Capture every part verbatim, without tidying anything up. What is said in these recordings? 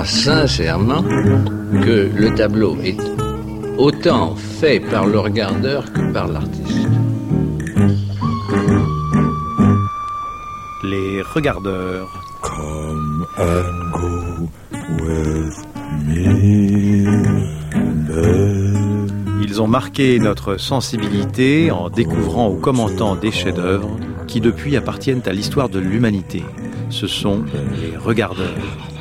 crois sincèrement que le tableau est autant fait par le regardeur que par l'artiste. Les regardeurs. Come and go with me, babe. Ils ont marqué notre sensibilité en découvrant ou commentant des chefs-d'œuvre qui depuis appartiennent à l'histoire de l'humanité. Ce sont les regardeurs.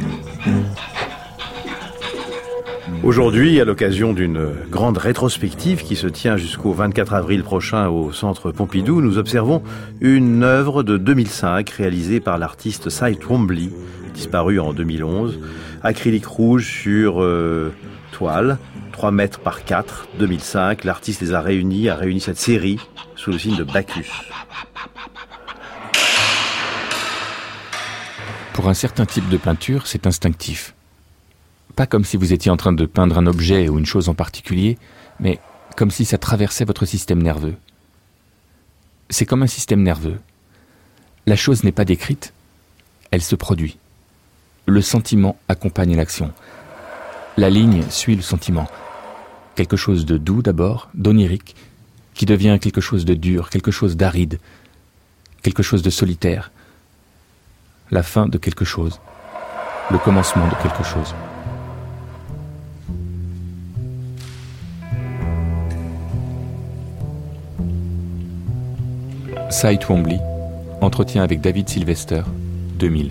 Aujourd'hui, à l'occasion d'une grande rétrospective qui se tient jusqu'au vingt-quatre avril prochain au Centre Pompidou, nous observons une œuvre de deux mille cinq réalisée par l'artiste Cy Twombly, disparu en deux mille onze, acrylique rouge sur euh, toile, trois mètres par quatre, deux mille cinq. L'artiste les a réunis, a réuni cette série sous le signe de Bacchus. Pour un certain type de peinture, c'est instinctif. Pas comme si vous étiez en train de peindre un objet ou une chose en particulier, mais comme si ça traversait votre système nerveux. C'est comme un système nerveux. La chose n'est pas décrite, elle se produit. Le sentiment accompagne l'action. La ligne suit le sentiment. Quelque chose de doux d'abord, d'onirique, qui devient quelque chose de dur, quelque chose d'aride, quelque chose de solitaire. La fin de quelque chose, le commencement de quelque chose. Cy Twombly, entretien avec David Sylvester, deux mille.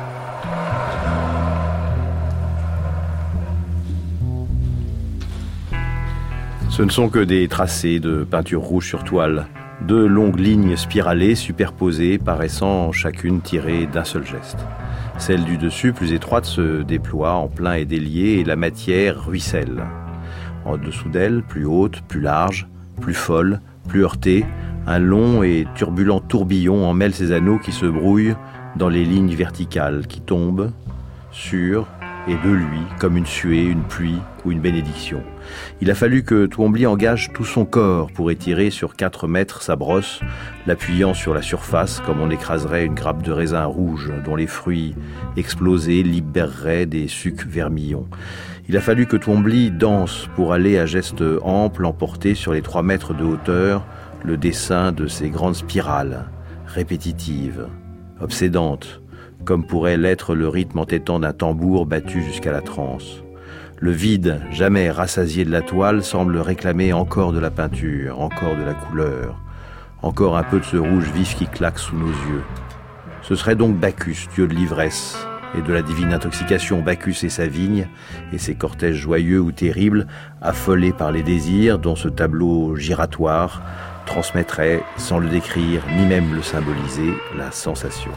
Ce ne sont que des tracés de peinture rouge sur toile, deux longues lignes spiralées superposées paraissant chacune tirées d'un seul geste. Celle du dessus, plus étroite, se déploie en plein et délié et la matière ruisselle. En dessous d'elle, plus haute, plus large, plus folle, plus heurtée, un long et turbulent tourbillon emmêle ces anneaux qui se brouillent dans les lignes verticales qui tombent sur et de lui comme une suée, une pluie ou une bénédiction. Il a fallu que Twombly engage tout son corps pour étirer sur quatre mètres sa brosse, l'appuyant sur la surface comme on écraserait une grappe de raisin rouge dont les fruits explosés libéreraient des sucs vermillons. Il a fallu que Twombly danse pour aller à geste ample emporter sur les trois mètres de hauteur le dessin de ces grandes spirales, répétitives, obsédantes, comme pourrait l'être le rythme entêtant d'un tambour battu jusqu'à la transe. Le vide, jamais rassasié de la toile, semble réclamer encore de la peinture, encore de la couleur, encore un peu de ce rouge vif qui claque sous nos yeux. Ce serait donc Bacchus, dieu de l'ivresse et de la divine intoxication, Bacchus et sa vigne, et ses cortèges joyeux ou terribles, affolés par les désirs dont ce tableau giratoire transmettrait, sans le décrire, ni même le symboliser, la sensation.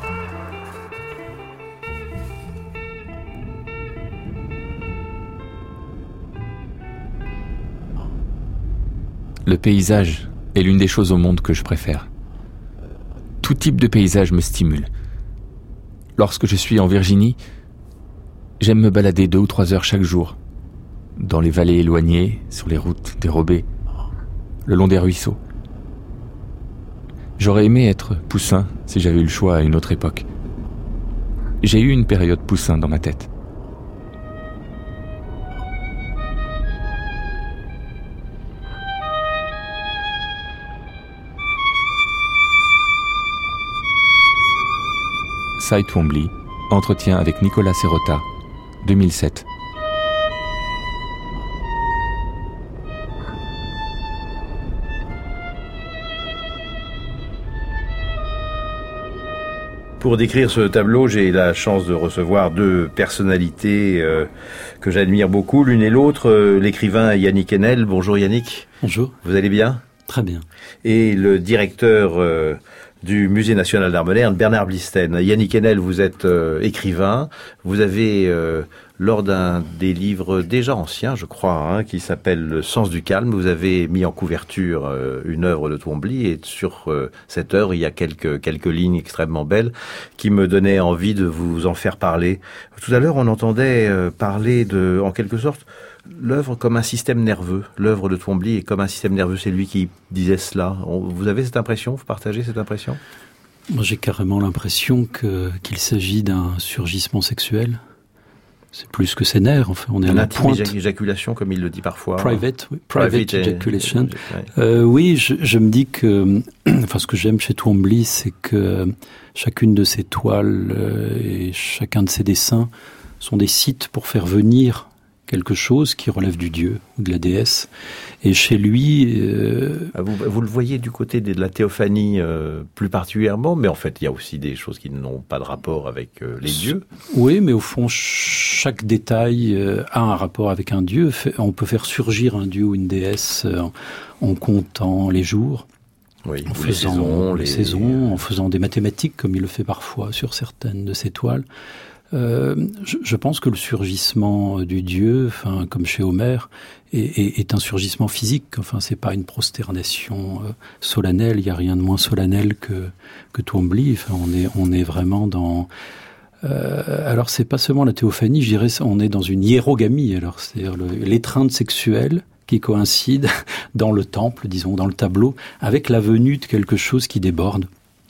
Le paysage est l'une des choses au monde que je préfère. Tout type de paysage me stimule. Lorsque je suis en Virginie, j'aime me balader deux ou trois heures chaque jour, dans les vallées éloignées, sur les routes dérobées, le long des ruisseaux. J'aurais aimé être Poussin si j'avais eu le choix à une autre époque. J'ai eu une période Poussin dans ma tête. Cy Twombly, entretien avec Nicolas Serota, deux mille sept. Pour décrire ce tableau, j'ai la chance de recevoir deux personnalités euh, que j'admire beaucoup, l'une et l'autre, euh, l'écrivain Yannick Enel. Bonjour Yannick. Bonjour. Vous allez bien ? Très bien. Et le directeur euh, du Musée national d'art moderne, Bernard Blisten. Yannick Enel, vous êtes euh, écrivain. Vous avez, euh, lors d'un des livres déjà anciens, je crois, hein, qui s'appelle Le sens du calme, vous avez mis en couverture euh, une œuvre de Twombly. Et sur euh, cette œuvre, il y a quelques, quelques lignes extrêmement belles qui me donnaient envie de vous en faire parler. Tout à l'heure, on entendait euh, parler de, en quelque sorte, l'œuvre comme un système nerveux. L'œuvre de Twombly est comme un système nerveux. C'est lui qui disait cela. Vous avez cette impression ? Vous partagez cette impression ? Moi, j'ai carrément l'impression que, qu'il s'agit d'un surgissement sexuel. c'est plus que ses nerfs. Enfin, on est à la pointe. L'intime éjaculation, comme il le dit parfois. Private, oui. Private, Private ejaculation. Et, ouais. euh, oui, je, je me dis que, enfin, ce que j'aime chez Twombly, c'est que chacune de ses toiles euh, et chacun de ses dessins sont des sites pour faire venir quelque chose qui relève du dieu ou de la déesse. Et chez lui... Euh... Vous, vous le voyez du côté de la théophanie euh, plus particulièrement, mais en fait, il y a aussi des choses qui n'ont pas de rapport avec euh, les dieux. Oui, mais au fond, chaque détail euh, a un rapport avec un dieu. On peut faire surgir un dieu ou une déesse euh, en comptant les jours, oui, en faisant les saisons, les les... saisons, en faisant des mathématiques, comme il le fait parfois sur certaines de ses toiles. Euh, je, je pense que le surgissement du dieu, enfin comme chez Homère, est, est, est un surgissement physique. Enfin, c'est pas une prosternation euh, solennelle. Il y a rien de moins solennel que que Twombly. Enfin, on est on est vraiment dans. Euh, alors, c'est pas seulement la théophanie. Je dirais, on est dans une hiérogamie. Alors, c'est-à-dire le, l'étreinte sexuelle qui coïncide dans le temple, disons, dans le tableau, avec la venue de quelque chose qui déborde.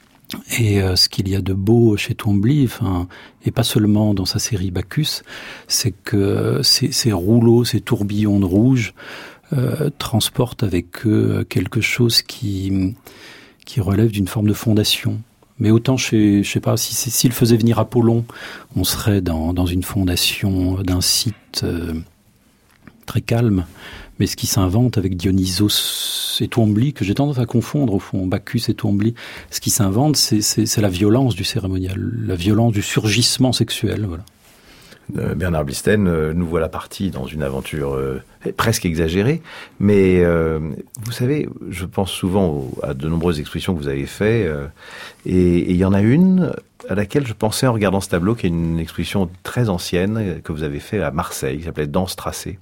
Et euh, ce qu'il y a de beau chez Twombly, enfin, et pas seulement dans sa série Bacchus, c'est que ces, ces rouleaux, ces tourbillons de rouge euh, transportent avec eux quelque chose qui qui relève d'une forme de fondation. Mais autant chez, je sais pas, si s'il faisait venir Apollon, on serait dans dans une fondation d'un site euh, très calme. Mais ce qui s'invente avec Dionysos et Twombly, que j'ai tendance à confondre au fond, Bacchus et Twombly, ce qui s'invente, c'est, c'est, c'est la violence du cérémonial, la violence du surgissement sexuel. Voilà. Euh, Bernard Blissen, euh, nous voilà partis dans une aventure euh, presque exagérée, mais euh, vous savez, je pense souvent au, à de nombreuses expositions que vous avez faites, euh, et il y en a une à laquelle je pensais en regardant ce tableau, qui est une exposition très ancienne que vous avez faite à Marseille, qui s'appelait Danse tracée.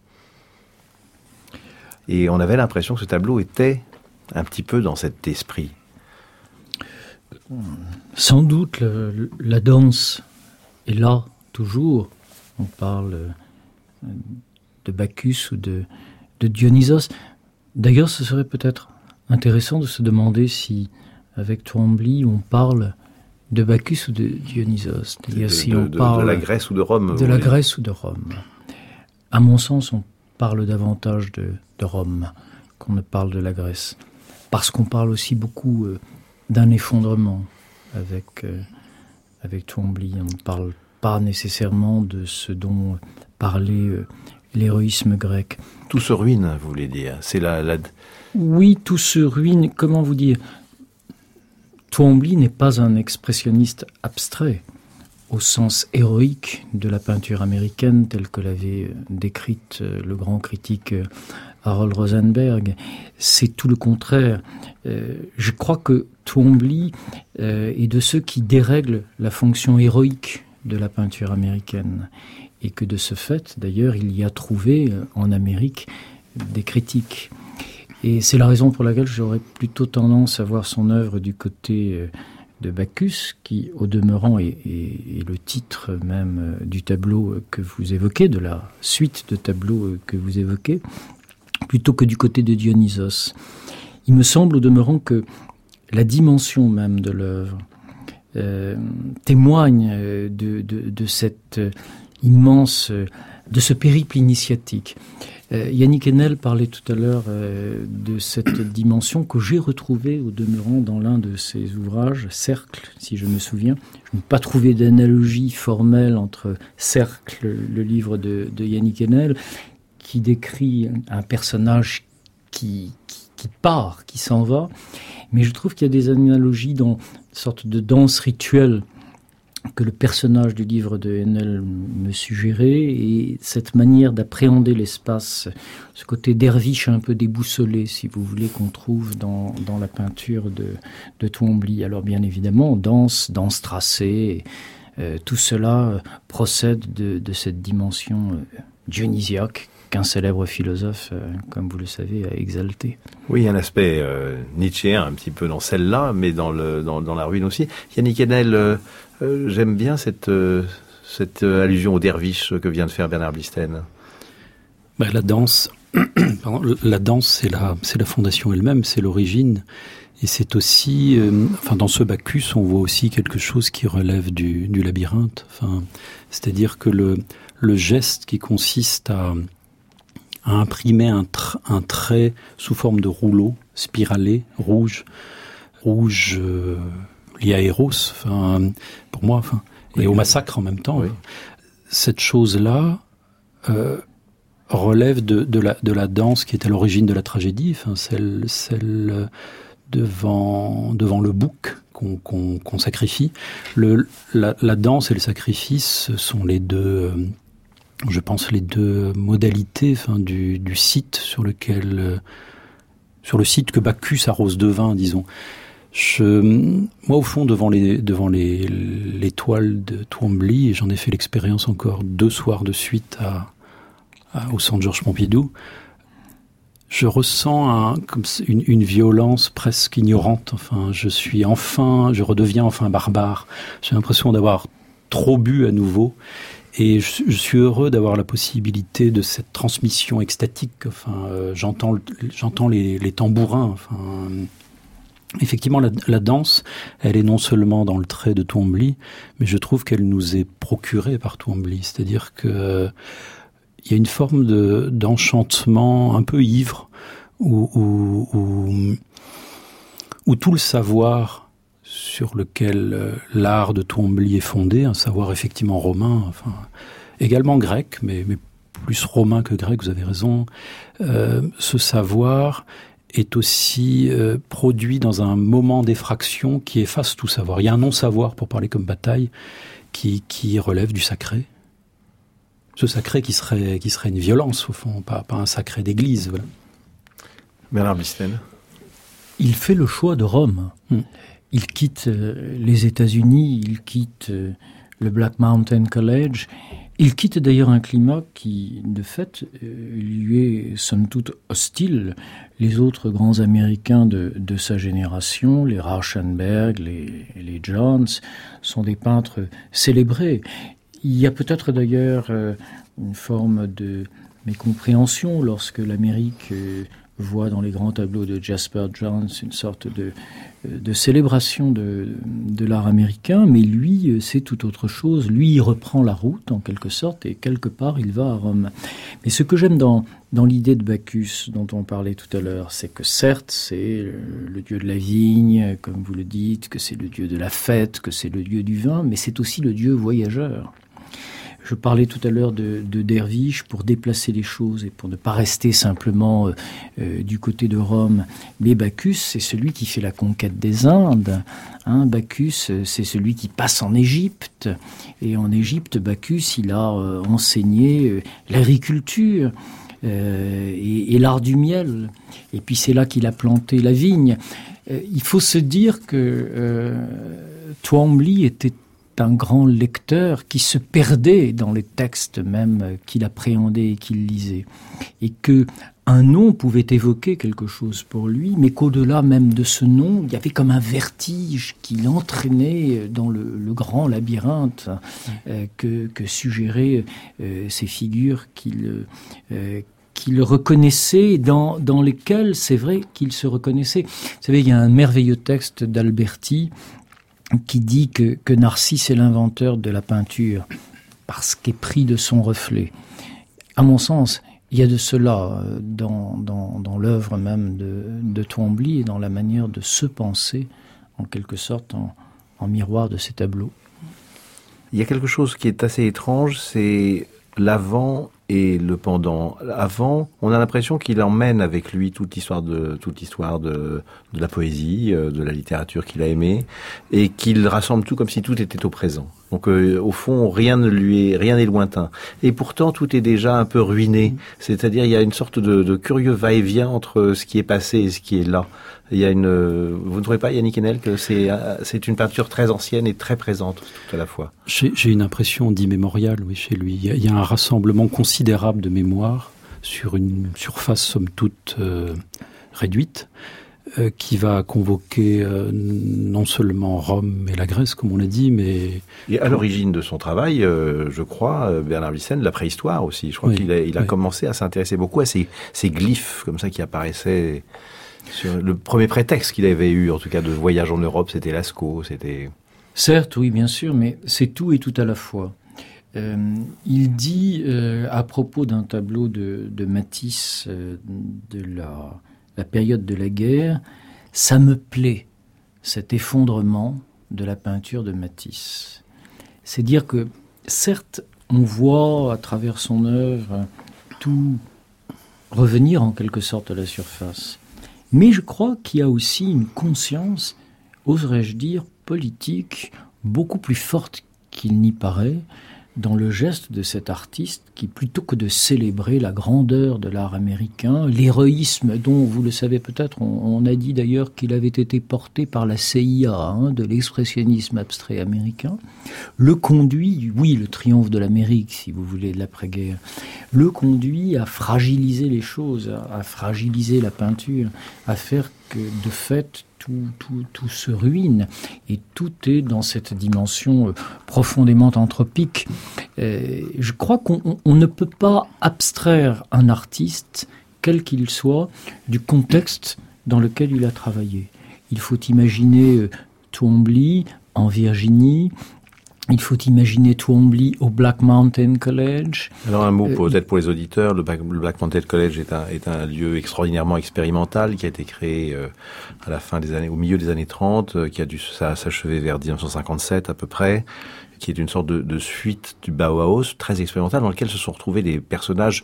Et on avait l'impression que ce tableau était un petit peu dans cet esprit. Sans doute, le, la danse est là, toujours. On parle de Bacchus ou de, de Dionysos. D'ailleurs, ce serait peut-être intéressant de se demander si, avec Twombly, on parle de Bacchus ou de Dionysos. C'est-à-dire de, si de, on de, parle de la Grèce ou de Rome. De la voulez. Grèce ou de Rome. À mon sens, on parle davantage de, de Rome qu'on ne parle de la Grèce. Parce qu'on parle aussi beaucoup euh, d'un effondrement avec, euh, avec Twombly. On ne parle pas nécessairement de ce dont parlait euh, l'héroïsme grec. Tout se ruine, vous voulez dire. C'est la, la... Oui, tout se ruine. Comment vous dire ? Twombly n'est pas un expressionniste abstrait, au sens héroïque de la peinture américaine, telle que l'avait décrite le grand critique Harold Rosenberg. C'est tout le contraire. Euh, je crois que Twombly euh, est de ceux qui dérèglent la fonction héroïque de la peinture américaine. Et que de ce fait, d'ailleurs, il y a trouvé en Amérique des critiques. Et c'est la raison pour laquelle j'aurais plutôt tendance à voir son œuvre du côté euh, de Bacchus, qui, au demeurant, est, est, est le titre même du tableau que vous évoquez, de la suite de tableaux que vous évoquez, plutôt que du côté de Dionysos. Il me semble, au demeurant, que la dimension même de l'œuvre euh, témoigne de, de, de cette immense, de ce périple initiatique. Euh, Yannick Enel parlait tout à l'heure euh, de cette dimension que j'ai retrouvée au demeurant dans l'un de ses ouvrages, Cercle, si je me souviens. Je n'ai pas trouvé d'analogie formelle entre Cercle, le livre de, de Yannick Enel, qui décrit un personnage qui, qui, qui part, qui s'en va. Mais je trouve qu'il y a des analogies dans une sorte de danse rituelle que le personnage du livre de Enel me suggérait, et cette manière d'appréhender l'espace, ce côté derviche un peu déboussolé, si vous voulez, qu'on trouve dans, dans la peinture de, de Twombly. Alors bien évidemment, danse, danse tracée, euh, tout cela procède de, de cette dimension euh, dionysiaque qu'un célèbre philosophe, euh, comme vous le savez, a exalté. Oui, il y a un aspect euh, nietzschéen un petit peu dans celle-là, mais dans, le, dans, dans la ruine aussi. Yannick Enel, euh, euh, j'aime bien cette, euh, cette euh, allusion au derviche que vient de faire Bernard Blissen. Ben, la danse, pardon, la danse, c'est la, c'est la fondation elle-même, c'est l'origine. Et c'est aussi, euh, enfin, dans ce Bacchus, on voit aussi quelque chose qui relève du, du labyrinthe. Enfin, c'est-à-dire que le, le geste qui consiste à, à imprimer un, tra- un trait sous forme de rouleau spiralé, rouge, rouge euh, lié à Eros, enfin, pour moi, enfin, et oui, au massacre en même temps. Oui. Cette chose-là euh, relève de, de, la, de la danse qui est à l'origine de la tragédie, enfin, celle, celle devant, devant le bouc qu'on, qu'on, qu'on sacrifie. Le, la, la danse et le sacrifice sont les deux, euh, je pense, les deux modalités enfin, du, du site sur lequel, euh, sur le site que Bacchus arrose de vin, disons. Je, moi, au fond, devant les, devant les, les toiles de Twombly, et j'en ai fait l'expérience encore deux soirs de suite à, à, au Centre Georges Pompidou, je ressens un, comme une, une violence presque ignorante. Enfin, je suis enfin, je redeviens enfin barbare. J'ai l'impression d'avoir trop bu à nouveau. Et je, je suis heureux d'avoir la possibilité de cette transmission extatique. Enfin, euh, j'entends, j'entends les, les tambourins. Enfin, effectivement, la, la danse, elle est non seulement dans le trait de Twombly, mais je trouve qu'elle nous est procurée par Twombly. C'est-à-dire que euh, il y a une forme de, d'enchantement un peu ivre, où, où, où, où tout le savoir sur lequel euh, l'art de Twombly est fondé, un savoir effectivement romain, enfin également grec, mais, mais plus romain que grec, vous avez raison, euh, ce savoir est aussi euh, produit dans un moment d'effraction qui efface tout savoir. Il y a un non-savoir, pour parler comme Bataille, qui, qui relève du sacré. Ce sacré qui serait, qui serait une violence, au fond, pas, pas un sacré d'église. Voilà. Bernard Blixten. Il fait le choix de Rome. Hmm. Il quitte euh, les États-Unis, il quitte euh, le Black Mountain College. Il quitte d'ailleurs un climat qui, de fait, euh, lui est somme toute hostile. Les autres grands Américains de, de sa génération, les Rauschenberg, les, les Jones, sont des peintres célébrés. Il y a peut-être d'ailleurs euh, une forme de mécompréhension lorsque l'Amérique euh, voit dans les grands tableaux de Jasper Johns une sorte de, de célébration de, de l'art américain, mais lui, c'est tout autre chose. Lui, il reprend la route, en quelque sorte, et quelque part, il va à Rome. Mais ce que j'aime dans, dans l'idée de Bacchus, dont on parlait tout à l'heure, c'est que certes, c'est le, le dieu de la vigne, comme vous le dites, que c'est le dieu de la fête, que c'est le dieu du vin, mais c'est aussi le dieu voyageur. Je parlais tout à l'heure de, de Derviche pour déplacer les choses et pour ne pas rester simplement euh, euh, du côté de Rome. Mais Bacchus, c'est celui qui fait la conquête des Indes. Hein, Bacchus, c'est celui qui passe en Égypte. Et en Égypte, Bacchus, il a euh, enseigné euh, l'agriculture euh, et, et l'art du miel. Et puis c'est là qu'il a planté la vigne. Euh, il faut se dire que euh, Twombly était un grand lecteur qui se perdait dans les textes même qu'il appréhendait et qu'il lisait. Et que un nom pouvait évoquer quelque chose pour lui, mais qu'au-delà même de ce nom, il y avait comme un vertige qui l'entraînait dans le, le grand labyrinthe euh, que, que suggéraient euh, ces figures qu'il, euh, qu'il reconnaissait, dans, dans lesquelles c'est vrai qu'il se reconnaissait. Vous savez, il y a un merveilleux texte d'Alberti qui dit que, que Narcisse est l'inventeur de la peinture parce qu'épris de son reflet. À mon sens, il y a de cela dans, dans, dans l'œuvre même de, de Twombly et dans la manière de se penser, en quelque sorte, en, en miroir de ces tableaux. Il y a quelque chose qui est assez étrange, c'est l'avant et le pendant. Avant, on a l'impression qu'il emmène avec lui toute l'histoire de toute l'histoire de, de la poésie, de la littérature qu'il a aimée, et qu'il rassemble tout comme si tout était au présent. Donc, euh, au fond, rien ne lui est, rien n'est lointain. Et pourtant, tout est déjà un peu ruiné. C'est-à-dire, il y a une sorte de, de curieux va-et-vient entre ce qui est passé et ce qui est là. Il y a une, vous ne trouvez pas, Yannick Enel, que c'est, c'est une peinture très ancienne et très présente tout à la fois? J'ai, j'ai une impression d'immémorial, oui, chez lui. Il y a, il y a un rassemblement considérable de mémoire sur une surface, somme toute, euh, réduite, euh, qui va convoquer euh, non seulement Rome et la Grèce, comme on l'a dit, mais... Et à l'origine de son travail, euh, je crois, Bernard Blixten, la préhistoire aussi. Je crois oui, qu'il a, il a oui. commencé à s'intéresser beaucoup à ces, ces glyphes, comme ça, qui apparaissaient... Sur le premier prétexte qu'il avait eu, en tout cas, de voyage en Europe, c'était Lascaux, c'était... Certes, oui, bien sûr, mais c'est tout et tout à la fois. Euh, il dit euh, à propos d'un tableau de, de Matisse euh, de la, la période de la guerre, « Ça me plaît, cet effondrement de la peinture de Matisse ». C'est dire que, certes, on voit à travers son œuvre tout revenir en quelque sorte à la surface, mais je crois qu'il y a aussi une conscience, oserais-je dire, politique, beaucoup plus forte qu'il n'y paraît, dans le geste de cet artiste qui, plutôt que de célébrer la grandeur de l'art américain, l'héroïsme dont, vous le savez peut-être, on, on a dit d'ailleurs qu'il avait été porté par la C I A, hein, de l'expressionnisme abstrait américain, le conduit, oui, le triomphe de l'Amérique, si vous voulez, de l'après-guerre, le conduit à fragiliser les choses, à, à fragiliser la peinture, à faire que, de fait, Tout, tout, tout se ruine et tout est dans cette dimension euh, profondément anthropique. Euh, je crois qu'on on, on ne peut pas abstraire un artiste, quel qu'il soit, du contexte dans lequel il a travaillé. Il faut imaginer euh, Twombly en Virginie. Il faut imaginer Twombly au Black Mountain College. Alors un mot euh, peut-être pour les auditeurs, le Black, le Black Mountain College est un, est un lieu extraordinairement expérimental qui a été créé euh, à la fin des années, au milieu des années trente, euh, qui a dû s'achever vers dix-neuf cent cinquante-sept à peu près, qui est une sorte de, de suite du Bauhaus très expérimental dans lequel se sont retrouvés des personnages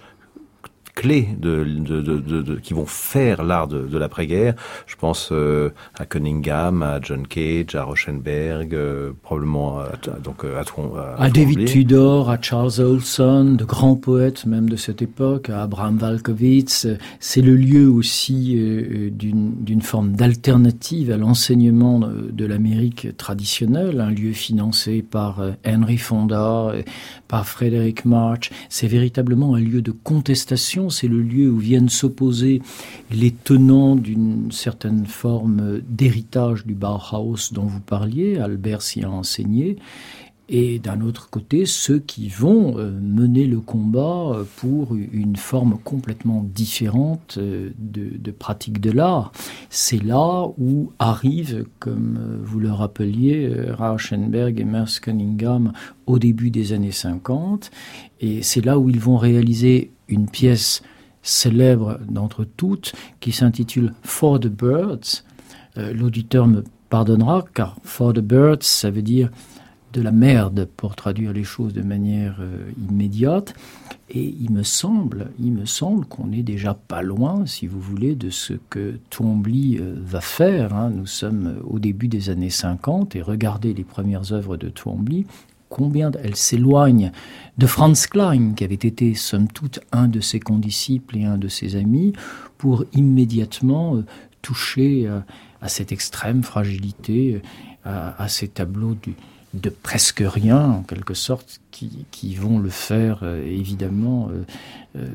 clés de, de, de, de, de, qui vont faire l'art de, de l'après-guerre. Je pense euh, à Cunningham, à John Cage, à Rauschenberg, euh, probablement à, donc à, à, à, à David Tudor, à Charles Olson, de grands poètes même de cette époque, à Abraham Walkowitz. C'est le lieu aussi euh, d'une, d'une forme d'alternative à l'enseignement de, de l'Amérique traditionnelle, un lieu financé par euh, Henry Fonda, euh, par Frederick March. C'est véritablement un lieu de contestation. C'est le lieu où viennent s'opposer les tenants d'une certaine forme d'héritage du Bauhaus dont vous parliez, Albert s'y a enseigné, et d'un autre côté, ceux qui vont mener le combat pour une forme complètement différente de, de pratique de l'art. C'est là où arrivent, comme vous le rappeliez, Rauschenberg et Merce Cunningham au début des années cinquante, et c'est là où ils vont réaliser une pièce célèbre d'entre toutes qui s'intitule For the Birds. Euh, l'auditeur me pardonnera car For the Birds, ça veut dire de la merde pour traduire les choses de manière euh, immédiate. Et il me semble, il me semble qu'on est déjà pas loin, si vous voulez, de ce que Twombly euh, va faire. Hein. Nous sommes au début des années cinquante et regardez les premières œuvres de Twombly. Combien elle s'éloigne de Franz Klein, qui avait été, somme toute, un de ses condisciples et un de ses amis, pour immédiatement euh, toucher euh, à cette extrême fragilité, euh, à, à ces tableaux du, de presque rien, en quelque sorte, qui, qui vont le faire, euh, évidemment, euh, euh,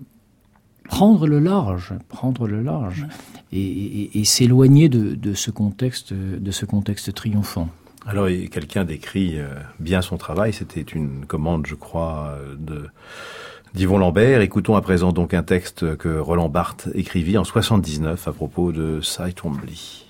prendre le large, prendre le large, et, et, et s'éloigner de, de ce contexte, de ce contexte triomphant. Alors, quelqu'un décrit bien son travail. C'était une commande, je crois, de d'Yvon Lambert. Écoutons à présent donc un texte que Roland Barthes écrivit en soixante-dix-neuf à propos de Cy Twombly.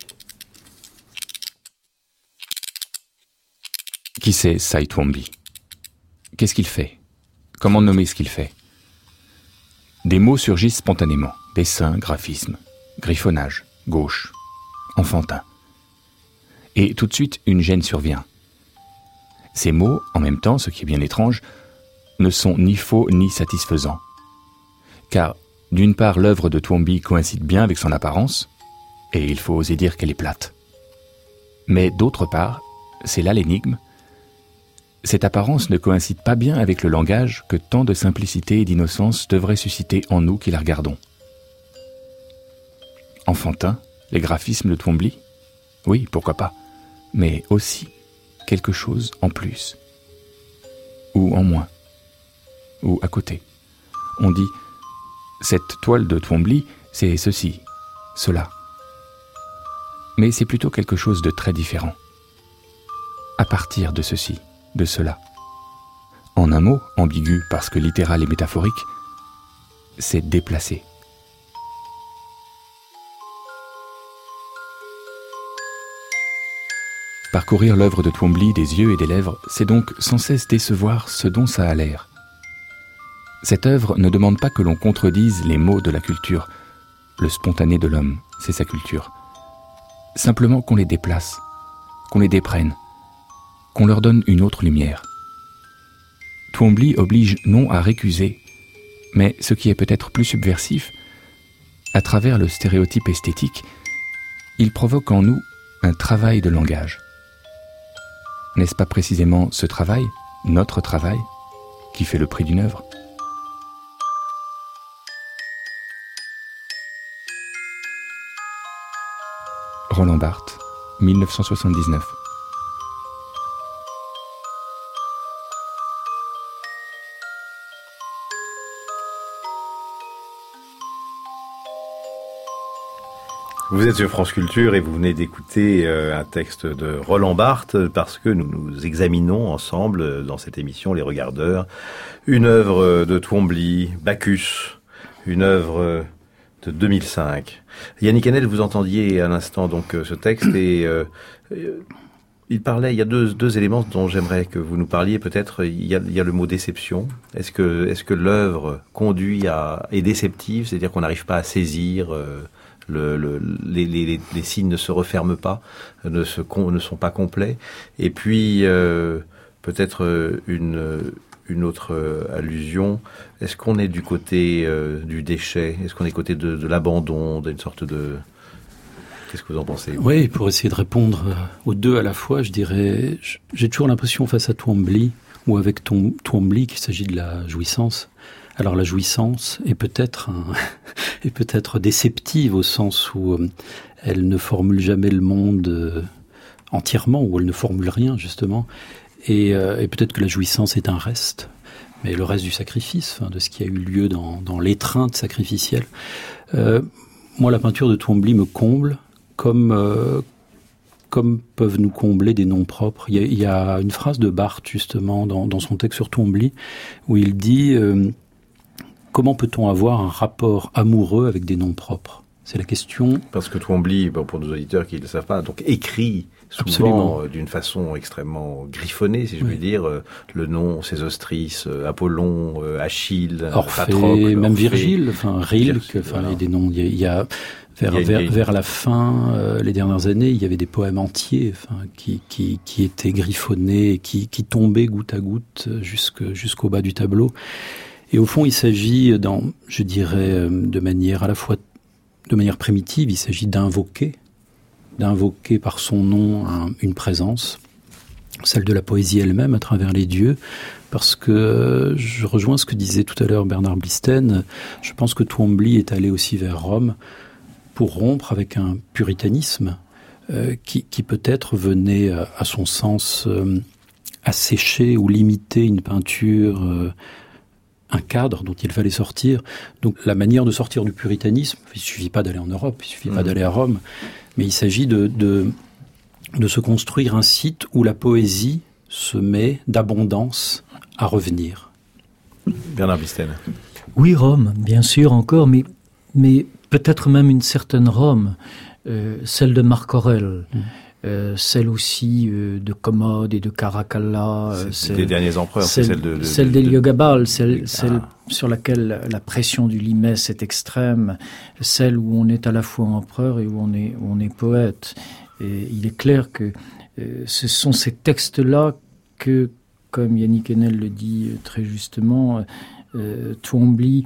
Qui c'est Cy Twombly ? Qu'est-ce qu'il fait ? Comment nommer ce qu'il fait ? Des mots surgissent spontanément. Dessin, graphisme, griffonnage, gauche, enfantin. Et tout de suite, une gêne survient. Ces mots, en même temps, ce qui est bien étrange, ne sont ni faux ni satisfaisants. Car, d'une part, l'œuvre de Twombly coïncide bien avec son apparence, et il faut oser dire qu'elle est plate. Mais d'autre part, c'est là l'énigme, cette apparence ne coïncide pas bien avec le langage que tant de simplicité et d'innocence devraient susciter en nous qui la regardons. Enfantin, les graphismes de Twombly ? Oui, pourquoi pas, mais aussi quelque chose en plus, ou en moins, ou à côté. On dit, cette toile de Twombly, c'est ceci, cela. Mais c'est plutôt quelque chose de très différent. À partir de ceci, de cela. En un mot, ambigu parce que littéral et métaphorique, c'est déplacé. Parcourir l'œuvre de Twombly des yeux et des lèvres, c'est donc sans cesse décevoir ce dont ça a l'air. Cette œuvre ne demande pas que l'on contredise les mots de la culture. Le spontané de l'homme, c'est sa culture. Simplement qu'on les déplace, qu'on les déprenne, qu'on leur donne une autre lumière. Twombly oblige non à récuser, mais ce qui est peut-être plus subversif, à travers le stéréotype esthétique, il provoque en nous un travail de langage. N'est-ce pas précisément ce travail, notre travail, qui fait le prix d'une œuvre ? Roland Barthes, dix-neuf cent soixante-dix-neuf. Vous êtes sur France Culture et vous venez d'écouter euh, un texte de Roland Barthes parce que nous nous examinons ensemble dans cette émission Les Regardeurs une œuvre de Twombly, Bacchus, une œuvre de deux mille cinq. Yannick Enel, vous entendiez à l'instant donc ce texte et euh, il parlait, il y a deux, deux éléments dont j'aimerais que vous nous parliez. Peut-être il y a, il y a le mot déception. Est-ce que, est-ce que l'œuvre conduit à, est déceptive, c'est-à-dire qu'on n'arrive pas à saisir euh, Le, le, les, les, les signes ne se referment pas, ne, se, ne sont pas complets. Et puis, euh, peut-être une, une autre allusion. Est-ce qu'on est du côté euh, du déchet ? Est-ce qu'on est du côté de, de l'abandon, d'une sorte de... Qu'est-ce que vous en pensez ? Oui, pour essayer de répondre aux deux à la fois, je dirais... J'ai toujours l'impression face à Twombly, ou avec ton, Twombly, qu'il s'agit de la jouissance. Alors la jouissance est peut-être un, est peut-être déceptive au sens où euh, elle ne formule jamais le monde euh, entièrement, ou elle ne formule rien justement, et, euh, et peut-être que la jouissance est un reste, mais le reste du sacrifice, enfin, de ce qui a eu lieu dans, dans l'étreinte sacrificielle. Euh, moi, la peinture de Twombly me comble, comme euh, comme peuvent nous combler des noms propres. Il y a, il y a une phrase de Barthes justement dans, dans son texte sur Twombly où il dit euh, comment peut-on avoir un rapport amoureux avec des noms propres ? C'est la question. Parce que Twombly, bon, pour nos auditeurs qui ne le savent pas, donc écrit souvent euh, d'une façon extrêmement griffonnée, si je oui. puis dire, euh, le nom Sésostris, euh, Apollon, euh, Achille, Orphée, Patrocle, même Orphée, Virgile, enfin Rilke, enfin voilà. des noms. Il y a, il y a vers, il y a, vers, il y a... vers la fin, euh, les dernières années, il y avait des poèmes entiers, enfin qui qui qui étaient griffonnés, qui qui tombaient goutte à goutte jusque jusqu'au bas du tableau. Et au fond, il s'agit, dans, je dirais, de manière à la fois, de manière primitive, il s'agit d'invoquer, d'invoquer par son nom un, une présence, celle de la poésie elle-même à travers les dieux, parce que je rejoins ce que disait tout à l'heure Bernard Blisten. Je pense que Twombly est allé aussi vers Rome pour rompre avec un puritanisme euh, qui, qui peut-être venait, à, à son sens, euh, assécher ou limiter une peinture. Euh, un cadre dont il fallait sortir. Donc la manière de sortir du puritanisme, il ne suffit pas d'aller en Europe, il ne suffit mmh. pas d'aller à Rome, mais il s'agit de, de, de se construire un site où la poésie se met d'abondance à revenir. Bernard Blisten. Oui, Rome, bien sûr, encore, mais, mais peut-être même une certaine Rome, euh, celle de Marc Aurèle. Mmh. Euh, celle aussi euh, de Commode et de Caracalla, euh, c'est des derniers empereurs, celle, c'est celle de, de celle d'Héliogabale, celle, ah. celle sur laquelle la pression du limès est extrême, celle où on est à la fois empereur et où on est, où on est poète. Et il est clair que euh, ce sont ces textes-là que, comme Yannick Enel le dit très justement, euh, Twombly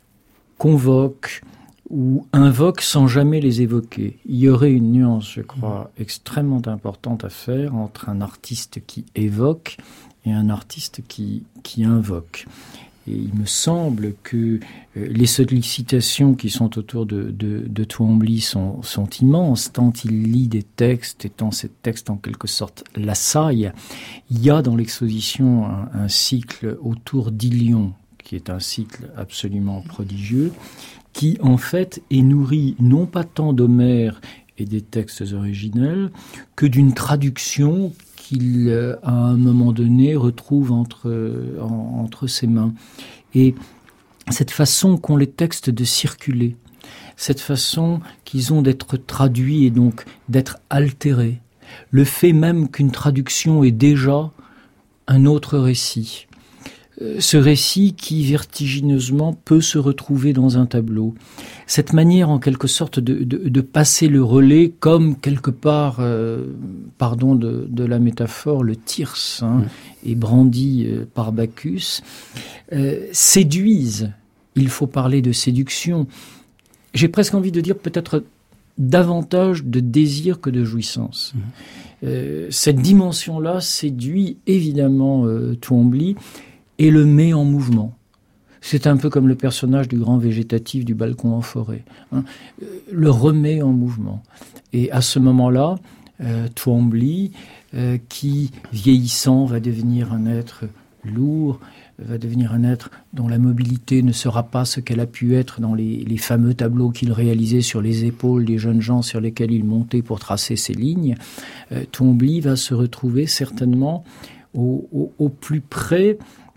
convoque ou invoque sans jamais les évoquer. Il y aurait une nuance, je crois, extrêmement importante à faire entre un artiste qui évoque et un artiste qui, qui invoque. Et il me semble que les sollicitations qui sont autour de, de, de Twombly sont, sont immenses, tant il lit des textes et tant ces textes en quelque sorte l'assaillent. Il y a dans l'exposition un, un cycle autour d'Ilion, qui est un cycle absolument prodigieux, qui en fait est nourri non pas tant d'Homère et des textes originels que d'une traduction qu'il, à un moment donné, retrouve entre, en, entre ses mains. Et cette façon qu'ont les textes de circuler, cette façon qu'ils ont d'être traduits et donc d'être altérés, Le fait même qu'une traduction est déjà un autre récit. Ce récit qui vertigineusement peut se retrouver dans un tableau. Cette manière en quelque sorte de, de, de passer le relais comme quelque part, euh, pardon de, de la métaphore, le thyrse hein, est brandi euh, par Bacchus, euh, séduisent. Il faut parler de séduction. J'ai presque envie de dire peut-être davantage de désir que de jouissance. Mmh. Euh, cette dimension-là séduit évidemment euh, Twombly et le met en mouvement. C'est un peu comme le personnage du grand végétatif du balcon en forêt. Hein, euh, le remet en mouvement. Et à ce moment-là, euh, Twombly, euh, qui vieillissant va devenir un être lourd, va devenir un être dont la mobilité ne sera pas ce qu'elle a pu être dans les, les fameux tableaux qu'il réalisait sur les épaules des jeunes gens sur lesquels il montait pour tracer ses lignes. Euh, Twombly va se retrouver certainement au, au, au plus près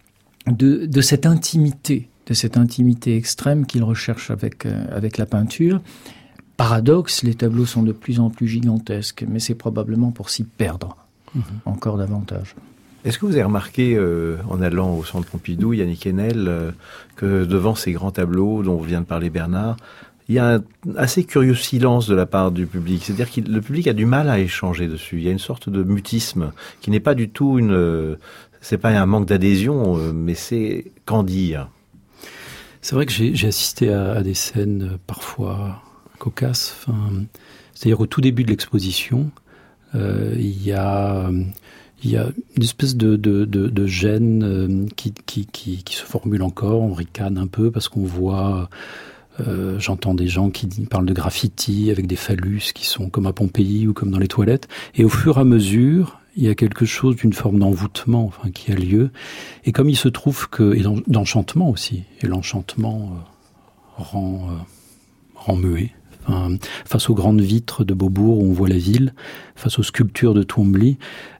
de, de cette intimité, de cette intimité extrême qu'il recherche avec, euh, avec la peinture. Paradoxe, les tableaux sont de plus en plus gigantesques, mais c'est probablement pour s'y perdre mmh. encore davantage. Est-ce que vous avez remarqué, euh, en allant au Centre Pompidou, Yannick Enel, euh, que devant ces grands tableaux dont vient de parler Bernard, il y a un assez curieux silence de la part du public. C'est-à-dire que le public a du mal à échanger dessus. Il y a une sorte de mutisme qui n'est pas du tout une... Euh, c'est pas un manque d'adhésion, euh, mais c'est qu'en dire. C'est vrai que j'ai, j'ai assisté à, à des scènes euh, parfois cocasses. Enfin, c'est-à-dire au tout début de l'exposition, euh, il y a... Euh, Il y a une espèce de, de, de, de gêne euh, qui, qui, qui, qui se formule encore. On ricane un peu parce qu'on voit, euh, j'entends des gens qui parlent de graffiti avec des phallus qui sont comme à Pompéi ou comme dans les toilettes. Et au fur et à mesure, il y a quelque chose d'une forme d'envoûtement enfin, qui a lieu. Et comme il se trouve que, et d'enchantement aussi, et l'enchantement euh, rend, euh, rend muet. Enfin, face aux grandes vitres de Beaubourg où on voit la ville, face aux sculptures de Twombly.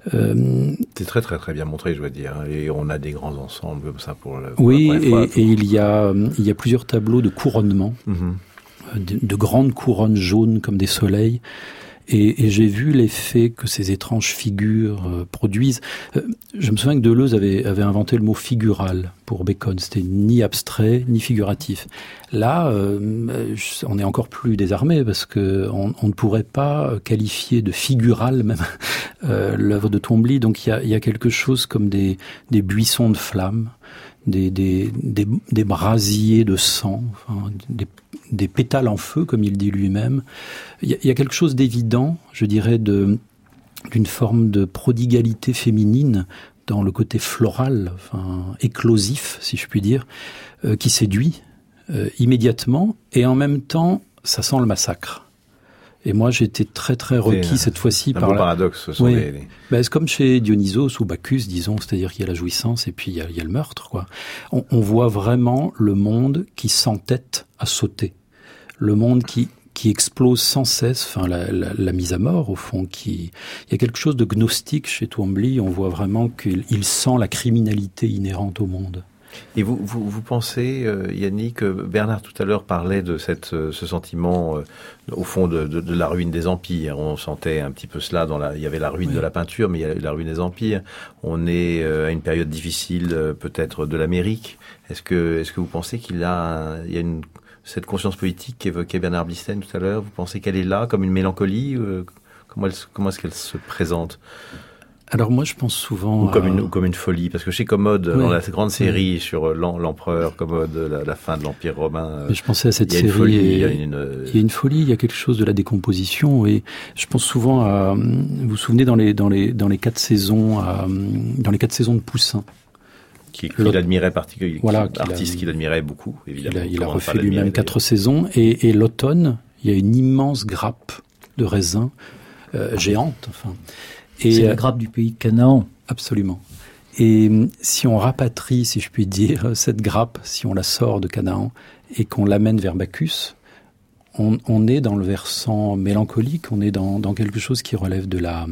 Euh, C'est très très très bien montré, je dois dire. Et on a des grands ensembles comme ça pour la, pour oui, la première et, fois. et il y a il y a plusieurs tableaux de couronnement, Mm-hmm. de, de grandes couronnes jaunes comme des soleils. Et, et j'ai vu l'effet que ces étranges figures euh, produisent. Euh, je me souviens que Deleuze avait, avait inventé le mot figural pour Bacon. C'était ni abstrait ni figuratif. Là, euh, on est encore plus désarmé parce que on, on ne pourrait pas qualifier de figural même euh, l'œuvre de Twombly. Donc il y a, il y a quelque chose comme des, des buissons de flammes, des, des, des, des brasiers de sang, enfin, des, des pétales en feu, comme il dit lui-même. Il y a, il y a quelque chose d'évident, je dirais, de, d'une forme de prodigalité féminine dans le côté floral, enfin, éclosif, si je puis dire, euh, qui séduit euh, immédiatement, et en même temps, ça sent le massacre. Et moi, j'ai été très très requis cette fois-ci un par beau la... paradoxe. Ce sont oui. les, les... Ben, c'est comme chez Dionysos ou Bacchus, disons, c'est-à-dire qu'il y a la jouissance et puis il y a, il y a le meurtre, quoi. On, on voit vraiment le monde qui s'entête à sauter, le monde qui qui explose sans cesse, enfin la, la, la mise à mort au fond. Qui, il y a quelque chose de gnostique chez Twombly. On voit vraiment qu'il il sent la criminalité inhérente au monde. Et vous, vous, vous pensez, euh, Yannick, Bernard tout à l'heure parlait de cette, euh, ce sentiment, euh, au fond, de, de, de la ruine des empires. On sentait un petit peu cela dans la, il y avait la ruine oui. de la peinture, mais il y a la ruine des empires. On est euh, à une période difficile, euh, peut-être, de l'Amérique. Est-ce que, est-ce que vous pensez qu'il y a, un, il y a une, cette conscience politique qu'évoquait Bernard Blissen tout à l'heure, vous pensez qu'elle est là, comme une mélancolie, euh, comment, elle, comment est-ce qu'elle se présente ? Alors moi, je pense souvent... Ou comme, à... une, ou comme une folie, parce que chez Commode, oui. dans la grande série oui. sur l'empereur Commode, la, la fin de l'Empire romain, mais je pensais à cette il y a une série folie, et... il y a une... il y a une folie, il y a quelque chose de la décomposition, et je pense souvent à... Vous vous souvenez dans les, dans les, dans les quatre saisons, à, dans les quatre saisons de Poussin, Qui, qu'il L'autre, admirait particulièrement, voilà, artiste qu'il admirait beaucoup, évidemment. Il a, il a refait lui-même quatre saisons, et, et l'automne, il y a une immense grappe de raisins, euh, géante, enfin. Et c'est la grappe du pays de Canaan. Absolument. Et si on rapatrie, si je puis dire, cette grappe, si on la sort de Canaan et qu'on l'amène vers Bacchus, on, on est dans le versant mélancolique, on est dans, dans quelque chose qui relève de la,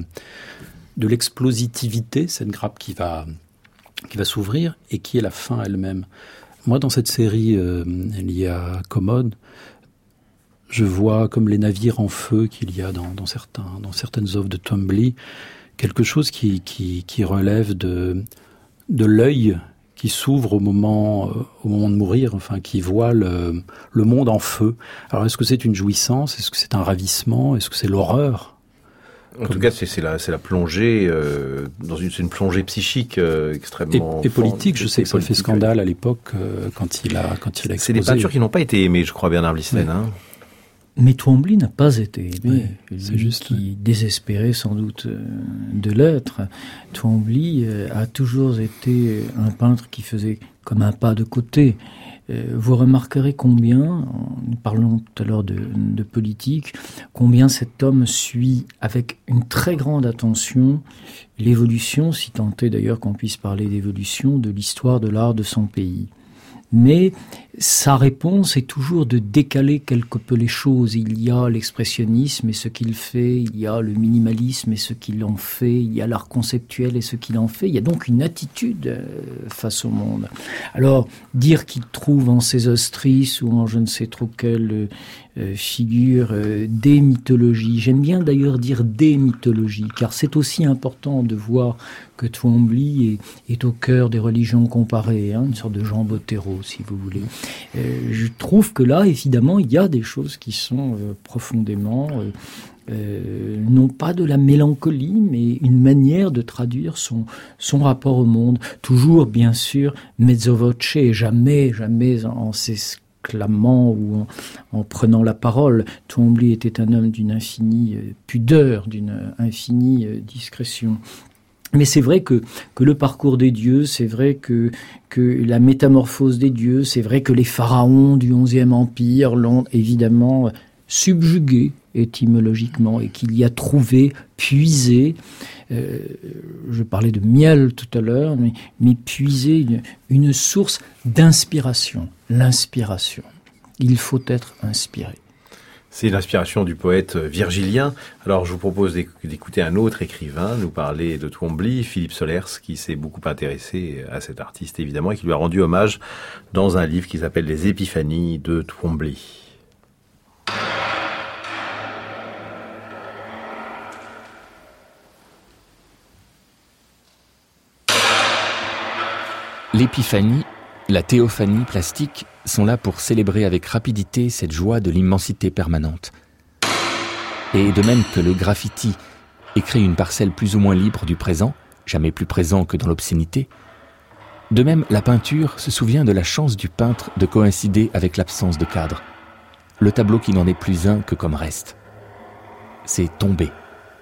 de l'explositivité, cette grappe qui va, qui va s'ouvrir et qui est la fin elle-même. Moi, dans cette série euh, liée à Commode, je vois, comme les navires en feu qu'il y a dans, dans, certains, dans certaines œuvres de Twombly, quelque chose qui, qui, qui relève de, de l'œil qui s'ouvre au moment, euh, au moment de mourir, enfin, qui voit le, le monde en feu. Alors, est-ce que c'est une jouissance? Est-ce que c'est un ravissement? Est-ce que c'est l'horreur? En Comme... tout cas, c'est, c'est, la, c'est la plongée, euh, dans une, c'est une plongée psychique euh, extrêmement... Et, et politique, je sais que ça fait scandale à l'époque euh, quand il a, quand il a exposé. C'est des peintures qui n'ont pas été aimées, je crois, Bernard Blissen. Oui. Hein. Mais Twombly n'a pas été aimé. Oui, c'est lui juste qui désespérait sans doute de l'être. Twombly a toujours été un peintre qui faisait comme un pas de côté. Vous remarquerez combien, nous parlons tout à l'heure de, de politique, combien cet homme suit avec une très grande attention l'évolution, si tant est d'ailleurs qu'on puisse parler d'évolution, de l'histoire de l'art de son pays. Mais sa réponse est toujours de décaler quelque peu les choses. Il y a l'expressionnisme et ce qu'il fait, il y a le minimalisme et ce qu'il en fait, il y a l'art conceptuel et ce qu'il en fait. Il y a donc une attitude face au monde. Alors, dire qu'il trouve en Sésostris ou en je ne sais trop quelle euh, figure euh, des mythologies, j'aime bien d'ailleurs dire des mythologies, car c'est aussi important de voir que Twombly est, est au cœur des religions comparées, hein, une sorte de Jean Bottero, si vous voulez. Euh, je trouve que là, évidemment, il y a des choses qui sont euh, profondément, euh, euh, non pas de la mélancolie, mais une manière de traduire son, son rapport au monde. Toujours, bien sûr, mezzo voce, jamais, jamais en, en s'exclamant ou en, en prenant la parole. Twombly était un homme d'une infinie euh, pudeur, d'une infinie euh, discrétion. Mais c'est vrai que, que le parcours des dieux, c'est vrai que, que la métamorphose des dieux, c'est vrai que les pharaons du onzième Empire l'ont évidemment subjugué étymologiquement et qu'il y a trouvé, puisé, euh, je parlais de miel tout à l'heure, mais, mais puisé une, une source d'inspiration, l'inspiration. Il faut être inspiré. C'est l'inspiration du poète virgilien. Alors, je vous propose d'écouter un autre écrivain nous parler de Twombly, Philippe Solers, qui s'est beaucoup intéressé à cet artiste, évidemment, et qui lui a rendu hommage dans un livre qui s'appelle Les Épiphanies de Twombly. L'épiphanie, la théophanie plastique sont là pour célébrer avec rapidité cette joie de l'immensité permanente. Et de même que le graffiti écrit une parcelle plus ou moins libre du présent, jamais plus présent que dans l'obscénité, de même la peinture se souvient de la chance du peintre de coïncider avec l'absence de cadre. Le tableau qui n'en est plus un que comme reste. C'est tomber.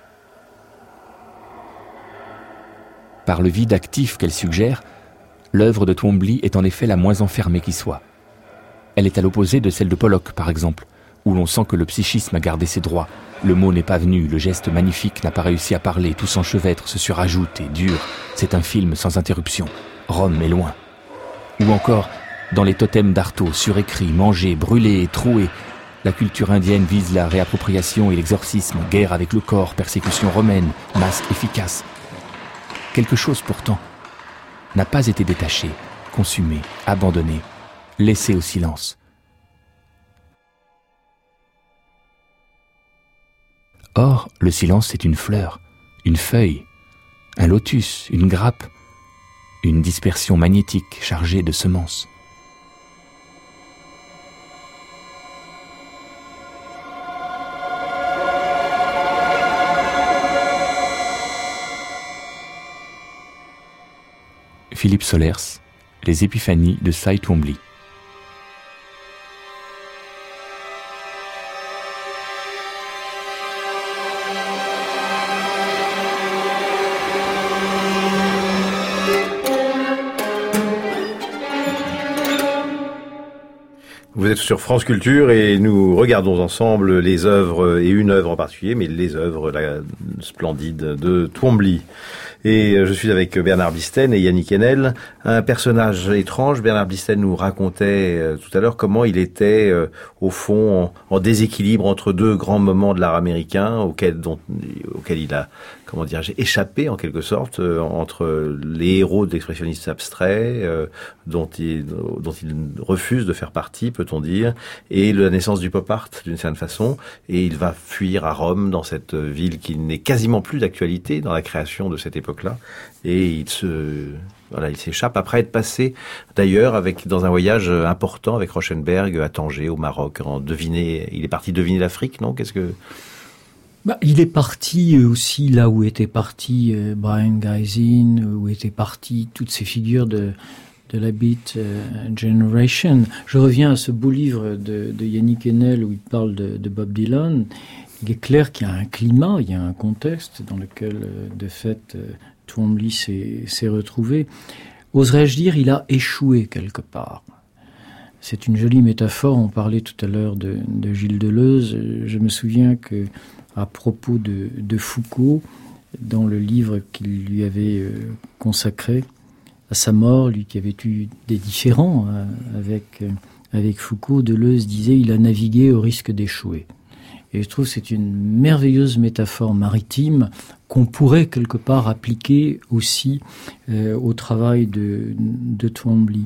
Par le vide actif qu'elle suggère, l'œuvre de Twombly est en effet la moins enfermée qui soit. Elle est à l'opposé de celle de Pollock, par exemple, où l'on sent que le psychisme a gardé ses droits. Le mot n'est pas venu, le geste magnifique n'a pas réussi à parler, tout s'enchevêtre, se surajoute et dure. C'est un film sans interruption. Rome est loin. Ou encore, dans les totems d'Artaud, surécrits, mangés, brûlés et troués, la culture indienne vise la réappropriation et l'exorcisme, guerre avec le corps, persécution romaine, masque efficace. Quelque chose pourtant n'a pas été détaché, consumé, abandonné, laissé au silence. Or, le silence, c'est une fleur, une feuille, un lotus, une grappe, une dispersion magnétique chargée de semences. Philippe Solers, Les Épiphanies de Cy Twombly. Vous êtes sur France Culture et nous regardons ensemble les œuvres, et une œuvre en particulier, mais les œuvres la, splendides de Twombly. Et je suis avec Bernard Blissen et Yannick Enel. Un personnage étrange. Bernard Blissen nous racontait euh, tout à l'heure comment il était, euh, au fond, en, en déséquilibre entre deux grands moments de l'art américain, auquel, dont, auquel il a, comment dirais-je, échappé en quelque sorte, euh, entre les héros de l'expressionniste abstrait, euh, dont, il, dont il refuse de faire partie, peut-on peut-on dire, et la naissance du pop art, d'une certaine façon, et il va fuir à Rome, dans cette ville qui n'est quasiment plus d'actualité dans la création de cette époque-là, et il se... Voilà, il s'échappe après être passé, d'ailleurs, avec dans un voyage important avec Rauschenberg à Tanger, au Maroc. En deviner, il est parti deviner l'Afrique, non? Qu'est-ce que... Bah, il est parti aussi là où était parti euh, Brian Gysin, où étaient parties toutes ces figures de, de la Beat euh, Generation. Je reviens à ce beau livre de, de Yannick Enel où il parle de, de Bob Dylan. Il est clair qu'il y a un climat, il y a un contexte dans lequel, euh, de fait, euh, Twombly s'est, s'est retrouvé. Oserais-je dire, il a échoué quelque part. C'est une jolie métaphore. On parlait tout à l'heure de, de Gilles Deleuze. Je me souviens que, à propos de, de Foucault, dans le livre qu'il lui avait euh, consacré à sa mort, lui qui avait eu des différends euh, avec, euh, avec Foucault, Deleuze disait « il a navigué au risque d'échouer ». Et je trouve que c'est une merveilleuse métaphore maritime qu'on pourrait quelque part appliquer aussi euh, au travail de, de Twombly.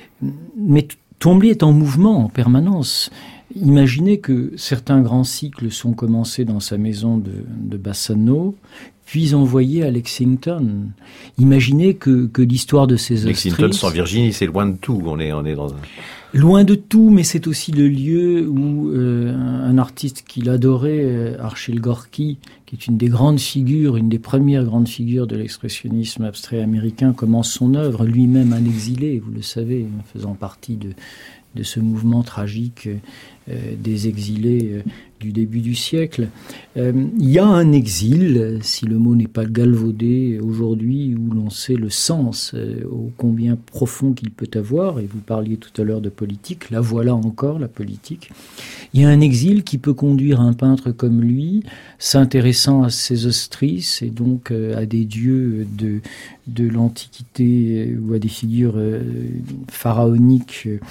Mais Twombly est en mouvement en permanence. Imaginez que certains grands cycles sont commencés dans sa maison de, de Bassano, puis envoyés à Lexington. Imaginez que, que l'histoire de ces ostriches... Lexington, sans Virginie, c'est loin de tout. On est, on est dans un... Loin de tout, mais c'est aussi le lieu où euh, un artiste qu'il adorait, euh, Archil Gorky, qui est une des grandes figures, une des premières grandes figures de l'expressionnisme abstrait américain, commence son œuvre, lui-même un exilé, vous le savez, faisant partie de, de ce mouvement tragique euh, des exilés euh, du début du siècle. Euh, il y a un exil, si le mot n'est pas galvaudé aujourd'hui, où l'on sait le sens euh, ô combien profond qu'il peut avoir, et vous parliez tout à l'heure de politique, la voilà encore, la politique. Il y a un exil qui peut conduire un peintre comme lui, s'intéressant à ses ostrices, et donc euh, à des dieux de, de l'Antiquité, euh, ou à des figures euh, pharaoniques euh,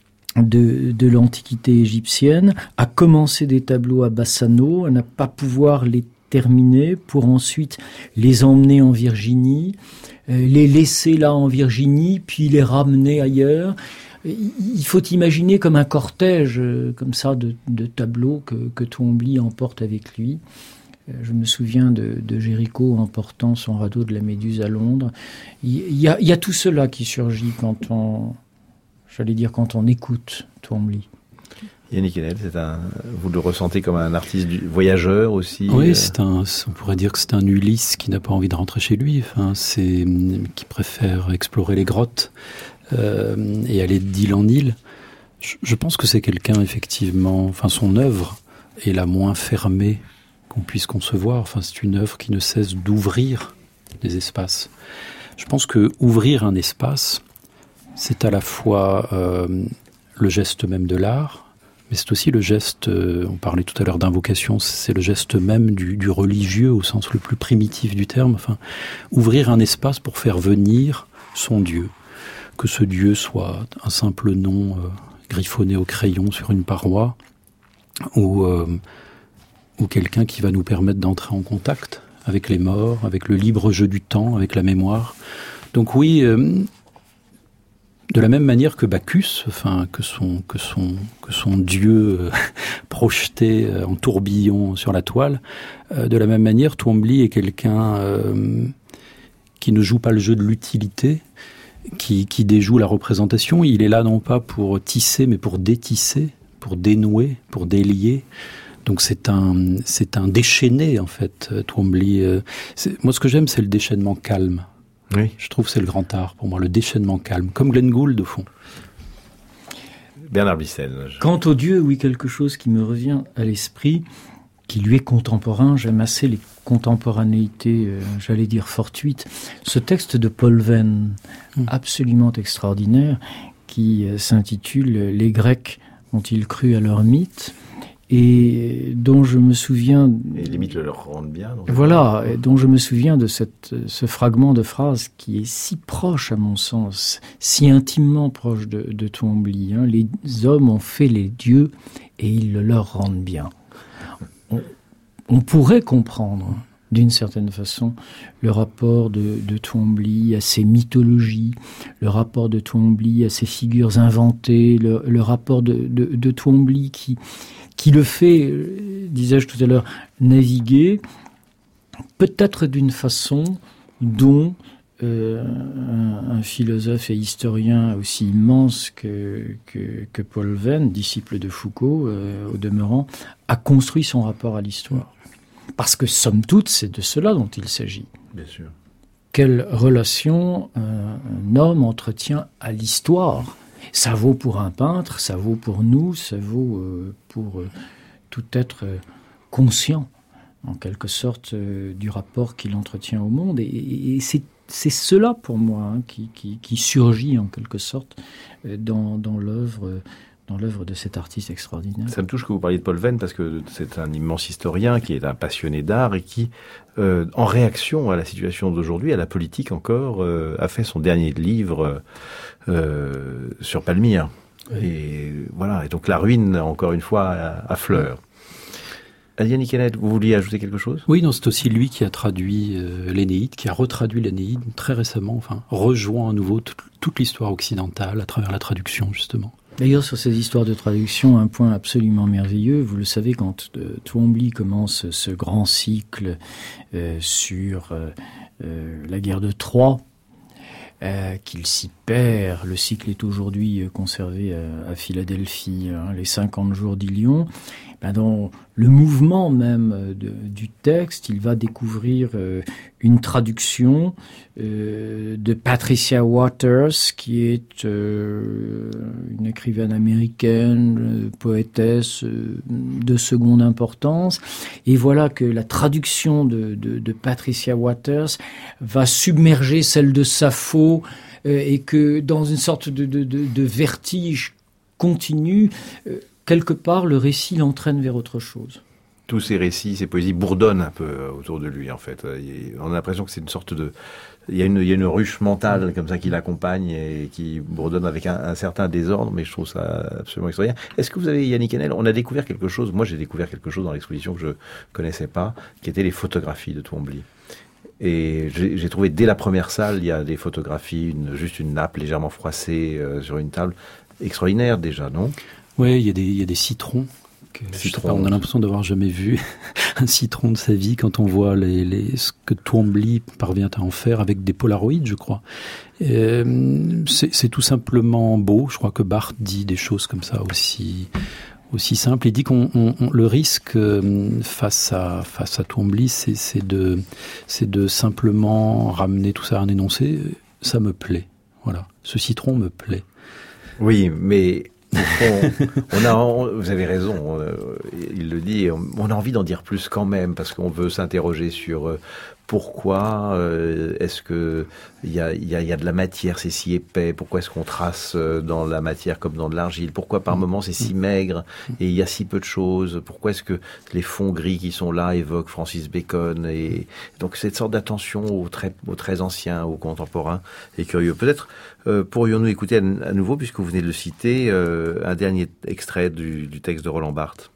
De, de l'Antiquité égyptienne, à commencer des tableaux à Bassano, à ne pas pouvoir les terminer pour ensuite les emmener en Virginie, euh, les laisser là en Virginie, puis les ramener ailleurs. Il faut imaginer comme un cortège euh, comme ça de, de tableaux que, que Twombly emporte avec lui. Euh, je me souviens de, de Géricault emportant son radeau de la Méduse à Londres. Il y a, il y a tout cela qui surgit quand on... J'allais dire quand on écoute Twombly. Yannick Enel, c'est un, vous le ressentez comme un artiste du, voyageur aussi? Oui, euh... c'est un, on pourrait dire que c'est un Ulysse qui n'a pas envie de rentrer chez lui, enfin, c'est, qui préfère explorer les grottes euh, et aller d'île en île. Je, je pense que c'est quelqu'un, effectivement, enfin son œuvre est la moins fermée qu'on puisse concevoir. Enfin, c'est une œuvre qui ne cesse d'ouvrir des espaces. Je pense que ouvrir un espace, c'est à la fois euh, le geste même de l'art, mais c'est aussi le geste, euh, on parlait tout à l'heure d'invocation, c'est le geste même du, du religieux au sens le plus primitif du terme. Enfin, ouvrir un espace pour faire venir son Dieu. Que ce Dieu soit un simple nom euh, griffonné au crayon sur une paroi, ou, euh, ou quelqu'un qui va nous permettre d'entrer en contact avec les morts, avec le libre jeu du temps, avec la mémoire. Donc oui... Euh, De la même manière que Bacchus, enfin que son que son que son dieu euh, projeté euh, en tourbillon sur la toile, euh, de la même manière, Twombly est quelqu'un euh, qui ne joue pas le jeu de l'utilité, qui qui déjoue la représentation. Il est là non pas pour tisser, mais pour détisser, pour dénouer, pour délier. Donc c'est un c'est un déchaîné en fait. Twombly. Euh, c'est, moi, ce que j'aime, c'est le déchaînement calme. Oui. Je trouve que c'est le grand art, pour moi, le déchaînement calme, comme Glenn Gould, au fond. Bernard Bissel. Je... Quant au Dieu, oui, quelque chose qui me revient à l'esprit, qui lui est contemporain, j'aime assez les contemporanéités, euh, j'allais dire fortuites. Ce texte de Paul Venn, mmh. absolument extraordinaire, qui euh, s'intitule « Les Grecs ont-ils cru à leur mythe ?» et dont je me souviens... Et les mythes leur rendent bien. Donc voilà, et dont je me souviens de cette, ce fragment de phrase qui est si proche, à mon sens, si intimement proche de, de Twombly. Hein. Les hommes ont fait les dieux et ils le leur rendent bien. On, on pourrait comprendre d'une certaine façon, le rapport de, de Twombly à ses mythologies, le rapport de Twombly à ses figures inventées, le, le rapport de, de, de Twombly qui, qui le fait, disais-je tout à l'heure, naviguer, peut-être d'une façon dont euh, un, un philosophe et historien aussi immense que, que, que Paul Venn, disciple de Foucault, euh, au demeurant, a construit son rapport à l'histoire. Parce que, somme toute, c'est de cela dont il s'agit. Bien sûr. Quelle relation euh, un homme entretient à l'histoire ? Ça vaut pour un peintre, ça vaut pour nous, ça vaut euh, pour euh, tout être euh, conscient, en quelque sorte, euh, du rapport qu'il entretient au monde. Et, et, et c'est, c'est cela, pour moi, hein, qui, qui, qui surgit, en quelque sorte, euh, dans, dans l'œuvre... Euh, dans l'œuvre de cet artiste extraordinaire. Ça me touche que vous parliez de Paul Venn, parce que c'est un immense historien qui est un passionné d'art et qui, euh, en réaction à la situation d'aujourd'hui, à la politique encore, euh, a fait son dernier livre euh, sur Palmyre. Oui. Et voilà, et donc la ruine, encore une fois, affleure. Oui. Yannick Kenneth, vous vouliez ajouter quelque chose ? Oui, non, c'est aussi lui qui a traduit euh, l'Énéide, qui a retraduit l'Énéide très récemment, enfin, rejoint à nouveau t- toute l'histoire occidentale à travers la traduction, justement. D'ailleurs, sur ces histoires de traduction, un point absolument merveilleux, vous le savez, quand euh, Twombly commence ce grand cycle euh, sur euh, euh, la guerre de Troie, euh, qu'il s'y perd, le cycle est aujourd'hui conservé à, à Philadelphie, hein, les cinquante jours d'Ilion, ben dans le mouvement même de, du texte, il va découvrir euh, une traduction euh, de Patricia Waters, qui est euh, une écrivaine américaine, euh, poétesse euh, de seconde importance. Et voilà que la traduction de, de, de Patricia Waters va submerger celle de Sappho, euh, et que dans une sorte de, de, de, de vertige continu, euh, quelque part, le récit l'entraîne vers autre chose. Tous ces récits, ces poésies bourdonnent un peu autour de lui, en fait. On a l'impression que c'est une sorte de... Il y a une, il y a une ruche mentale comme ça qui l'accompagne et qui bourdonne avec un, un certain désordre, mais je trouve ça absolument extraordinaire. Est-ce que vous avez, Yannick Enel, on a découvert quelque chose, moi j'ai découvert quelque chose dans l'exposition que je connaissais pas, qui étaient les photographies de Twombly. Et j'ai, j'ai trouvé dès la première salle, il y a des photographies, une, juste une nappe légèrement froissée euh, sur une table. Extraordinaire déjà, non ? Oui, il y a des, il y a des citrons. Que, citron, je sais pas, on a l'impression d'avoir jamais vu un citron de sa vie quand on voit les, les, ce que Twombly parvient à en faire avec des polaroïdes, je crois. Euh, c'est, c'est tout simplement beau. Je crois que Barthes dit des choses comme ça aussi, aussi simples. Il dit qu'on on, on, le risque face à face à Twombly, c'est, c'est de c'est de simplement ramener tout ça à un énoncé. Ça me plaît. Voilà, ce citron me plaît. Oui, mais on, on a, on, vous avez raison, on, il le dit, on, on a envie d'en dire plus quand même, parce qu'on veut s'interroger sur euh, pourquoi euh, est-ce que il y a, y, a, y a de la matière, c'est si épais, pourquoi est-ce qu'on trace euh, dans la matière comme dans de l'argile, pourquoi par moments c'est si maigre et il y a si peu de choses, pourquoi est-ce que les fonds gris qui sont là évoquent Francis Bacon, et donc cette sorte d'attention aux traits, aux traits anciens, aux contemporains est curieux. Peut-être euh, pourrions-nous écouter à, à nouveau, puisque vous venez de le citer, euh, un dernier extrait du, du texte de Roland Barthes.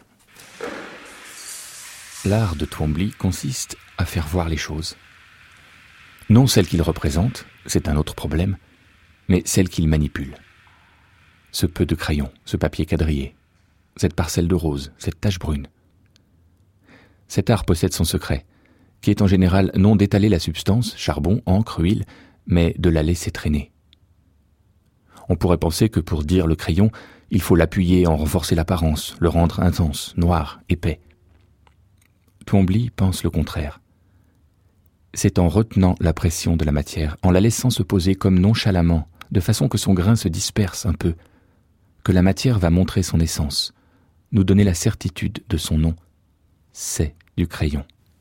L'art de Twombly consiste à faire voir les choses. Non celles qu'il représente, c'est un autre problème, mais celles qu'il manipule. Ce peu de crayon, ce papier quadrillé, cette parcelle de rose, cette tache brune. Cet art possède son secret, qui est en général non d'étaler la substance, charbon, encre, huile, mais de la laisser traîner. On pourrait penser que pour dire le crayon, il faut l'appuyer, en renforcer l'apparence, le rendre intense, noir, épais. Twombly pense le contraire. C'est en retenant la pression de la matière, en la laissant se poser comme nonchalamment, de façon que son grain se disperse un peu, que la matière va montrer son essence, nous donner la certitude de son nom. C'est du crayon.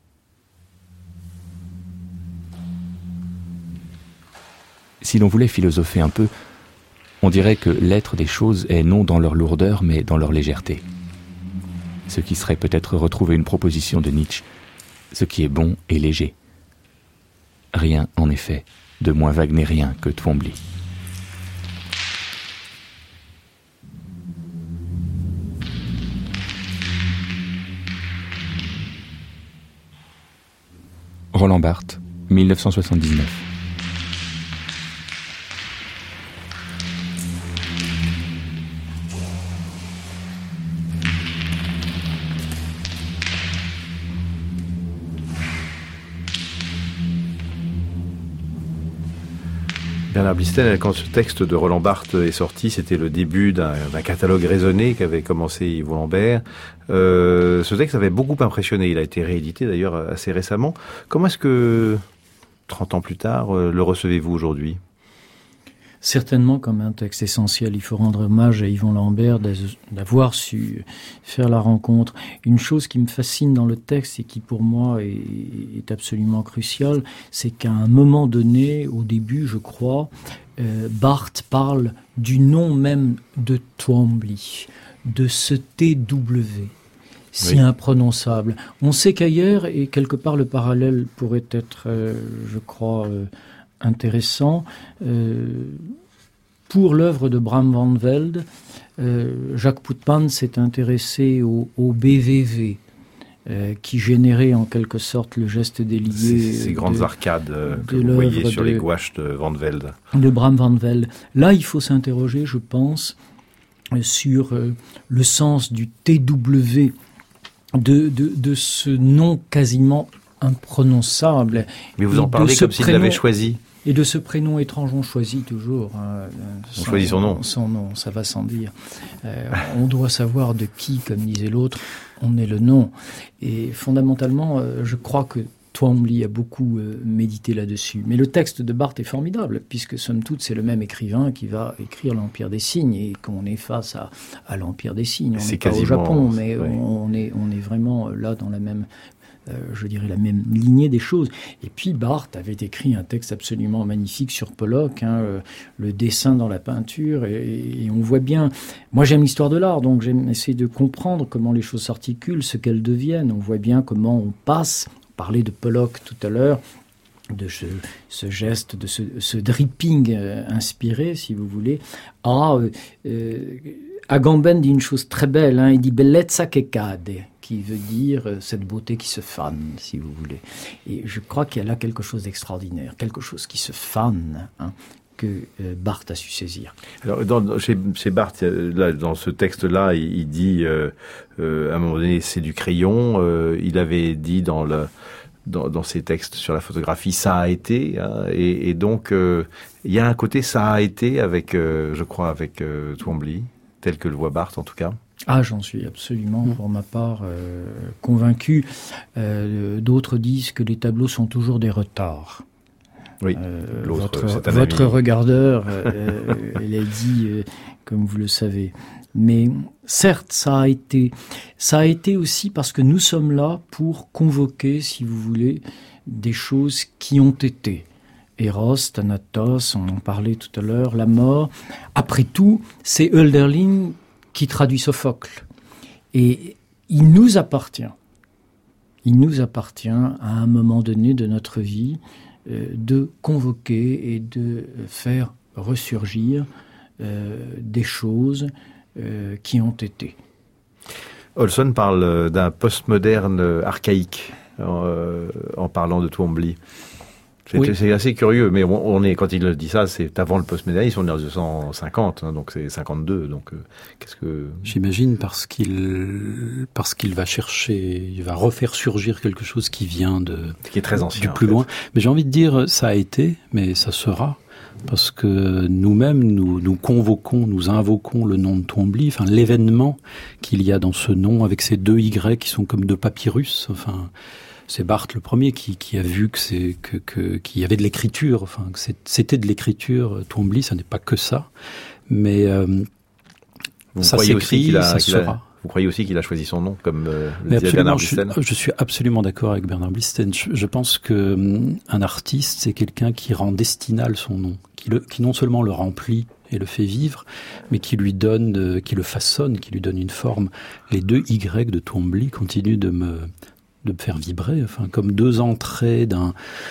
Si l'on voulait philosopher un peu, on dirait que l'être des choses est non dans leur lourdeur, mais dans leur légèreté. Ce qui serait peut-être retrouver une proposition de Nietzsche, ce qui est bon et léger. Rien, en effet, de moins wagnérien que Twombly. Roland Barthes, mille neuf cent soixante-dix-neuf. Bernard Blisten, quand ce texte de Roland Barthes est sorti, c'était le début d'un, d'un catalogue raisonné qu'avait commencé Yves Lambert. Euh, ce texte avait beaucoup impressionné. Il a été réédité d'ailleurs assez récemment. Comment est-ce que, trente ans plus tard, le recevez-vous aujourd'hui ? Certainement comme un texte essentiel. Il faut rendre hommage à Yvon Lambert d'avoir su faire la rencontre. Une chose qui me fascine dans le texte et qui pour moi est, est absolument cruciale, c'est qu'à un moment donné, au début je crois, euh, Barthes parle du nom même de Twombly, de ce T W. Si oui. Imprononçable. On sait qu'ailleurs, et quelque part le parallèle pourrait être, euh, je crois, euh, intéressant, euh, pour l'œuvre de Bram van Velde, euh, Jacques Poetmans s'est intéressé au, au B V V, euh, qui générait en quelque sorte le geste délié. Ces, ces de, grandes arcades euh, que vous voyez sur de, les gouaches de Van Velde. De Bram van Velde. Là, il faut s'interroger, je pense, sur euh, le sens du T W, de, de, de ce nom quasiment imprononçable. Mais vous en parlez comme s'il l'avait choisi. Et de ce prénom étrange, on choisit toujours. Hein, on son, choisit son nom. Son nom, ça va sans dire. Euh, on doit savoir de qui, comme disait l'autre, on est le nom. Et fondamentalement, euh, je crois que Twombly a beaucoup euh, médité là-dessus. Mais le texte de Barthes est formidable, puisque somme toute, c'est le même écrivain qui va écrire l'Empire des Signes, et qu'on est face à, à l'Empire des Signes. On n'est pas au Japon, mais oui. on, on, est, on est vraiment là dans la même... Euh, je dirais la même lignée des choses. Et puis Barthes avait écrit un texte absolument magnifique sur Pollock, hein, euh, le dessin dans la peinture, et, et on voit bien... Moi j'aime l'histoire de l'art, donc j'aime essayer de comprendre comment les choses s'articulent, ce qu'elles deviennent. On voit bien comment on passe, on parlait de Pollock tout à l'heure, de ce, ce geste, de ce, ce dripping euh, inspiré, si vous voulez, à... Euh, euh, Agamben dit une chose très belle, hein, il dit « bellezza che cade », qui veut dire euh, cette beauté qui se fane, si vous voulez. Et je crois qu'il y a là quelque chose d'extraordinaire, quelque chose qui se fane, hein, que euh, Barthes a su saisir. Alors, dans, chez, chez Barthes, là, dans ce texte-là, il, il dit, euh, euh, à un moment donné, c'est du crayon. Euh, il avait dit dans le... Dans, dans ses textes sur la photographie, ça a été, hein, et, et donc euh, il y a un côté ça a été avec, euh, je crois, avec euh, Twombly, tel que le voit Barthes en tout cas. Ah, j'en suis absolument, pour ma part, euh, convaincu. Euh, d'autres disent que les tableaux sont toujours des retards. Oui, euh, votre, votre regardeur, euh, elle a dit, euh, comme vous le savez. Mais certes, ça a été, ça a été aussi parce que nous sommes là pour convoquer, si vous voulez, des choses qui ont été. Eros, Thanatos, on en parlait tout à l'heure, la mort. Après tout, c'est Hölderlin qui traduit Sophocle. Et il nous appartient, il nous appartient à un moment donné de notre vie euh, de convoquer et de faire ressurgir euh, des choses euh, qui ont été. Olson parle d'un postmoderne archaïque euh, en parlant de Twombly. C'est, oui. c'est assez curieux, mais on, on est, quand il dit ça, c'est avant le postmodernisme, on est en mille neuf cent cinquante, hein, donc c'est cinquanté-deux, donc euh, qu'est-ce que... J'imagine parce qu'il, parce qu'il va chercher, il va refaire surgir quelque chose qui vient de... Qui est très ancien. Du plus loin. Mais j'ai envie de dire, ça a été, mais ça sera, parce que nous-mêmes, nous, nous convoquons, nous invoquons le nom de Twombly, enfin l'événement qu'il y a dans ce nom, avec ces deux Y qui sont comme deux papyrus, enfin... C'est Barthes le premier qui, qui a vu que c'est que, que qu'il y avait de l'écriture, enfin que c'était de l'écriture. Twombly, ça n'est pas que ça, mais euh, ça s'écrit, ça sera. Vous croyez aussi qu'il a choisi son nom, comme euh, le disait Bernard Blisten ? je, je suis absolument d'accord avec Bernard Blisten. Je, je pense que um, un artiste, c'est quelqu'un qui rend destinal son nom, qui, le, qui non seulement le remplit et le fait vivre, mais qui lui donne, euh, qui le façonne, qui lui donne une forme. Les deux Y de Twombly continuent de me de me faire vibrer, enfin, comme deux entrées d'un,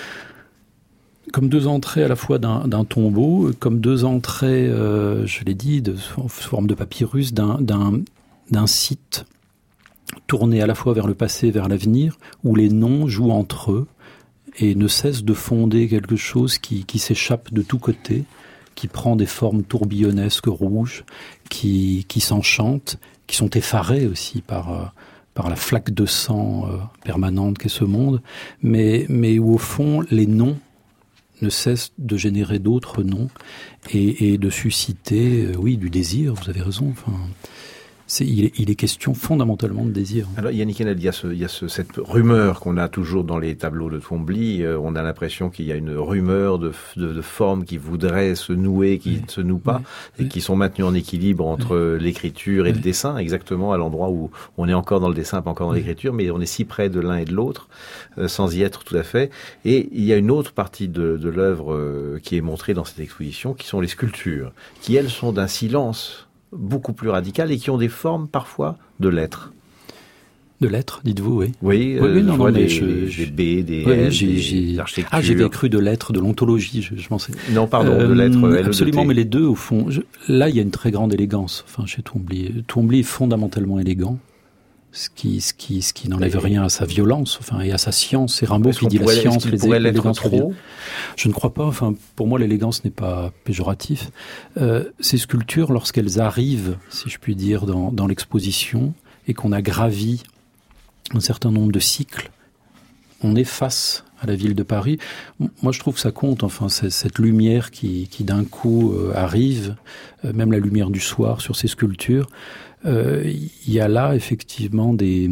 comme deux entrées à la fois d'un, d'un tombeau, comme deux entrées, euh, je l'ai dit, de sous forme de papyrus, d'un, d'un, d'un site tourné à la fois vers le passé et vers l'avenir, où les noms jouent entre eux, et ne cesse de fonder quelque chose qui, qui s'échappe de tous côtés, qui prend des formes tourbillonnesques rouges, qui, qui s'enchantent, qui sont effarés aussi par, euh, par la flaque de sang euh, permanente qu'est ce monde, mais, mais où au fond les noms ne cessent de générer d'autres noms et, et de susciter, euh, oui, du désir, vous avez raison, enfin... C'est, il, est, il est question fondamentalement de désir. Alors Yannick Enel, il y a, ce, il y a ce, cette rumeur qu'on a toujours dans les tableaux de Twombly. Euh, on a l'impression qu'il y a une rumeur de, de, de formes qui voudraient se nouer, qui oui. ne se nouent pas, oui. et qui sont maintenues en équilibre entre oui. l'écriture et oui. le dessin, exactement à l'endroit où on est encore dans le dessin, pas encore dans oui. l'écriture, mais on est si près de l'un et de l'autre, euh, sans y être tout à fait. Et il y a une autre partie de, de l'œuvre euh, qui est montrée dans cette exposition, qui sont les sculptures, qui elles sont d'un silence beaucoup plus radicales et qui ont des formes parfois de lettres. De lettres, dites-vous, oui. Oui, oui, euh, oui non, non, des, je, des je, B, des oui, L, j'ai, des j'ai, architectures. Ah, j'avais cru de lettres, de l'ontologie, je, je pensais. Non, pardon, euh, de lettres L. Absolument, mais les deux, au fond, je, là, il y a une très grande élégance, enfin, chez Twombly. Twombly est fondamentalement élégant, ce qui, ce qui, ce qui n'enlève et rien à sa violence, enfin, et à sa science. C'est Rimbaud qui dit la science, les l'élégance trop. Je ne crois pas, enfin, pour moi, l'élégance n'est pas péjoratif. Euh, ces sculptures, lorsqu'elles arrivent, si je puis dire, dans, dans l'exposition, et qu'on a gravi un certain nombre de cycles, on est face à la ville de Paris. Moi, je trouve que ça compte, enfin, c'est cette lumière qui, qui d'un coup euh, arrive, euh, même la lumière du soir sur ces sculptures. Il euh, y a là, effectivement, des,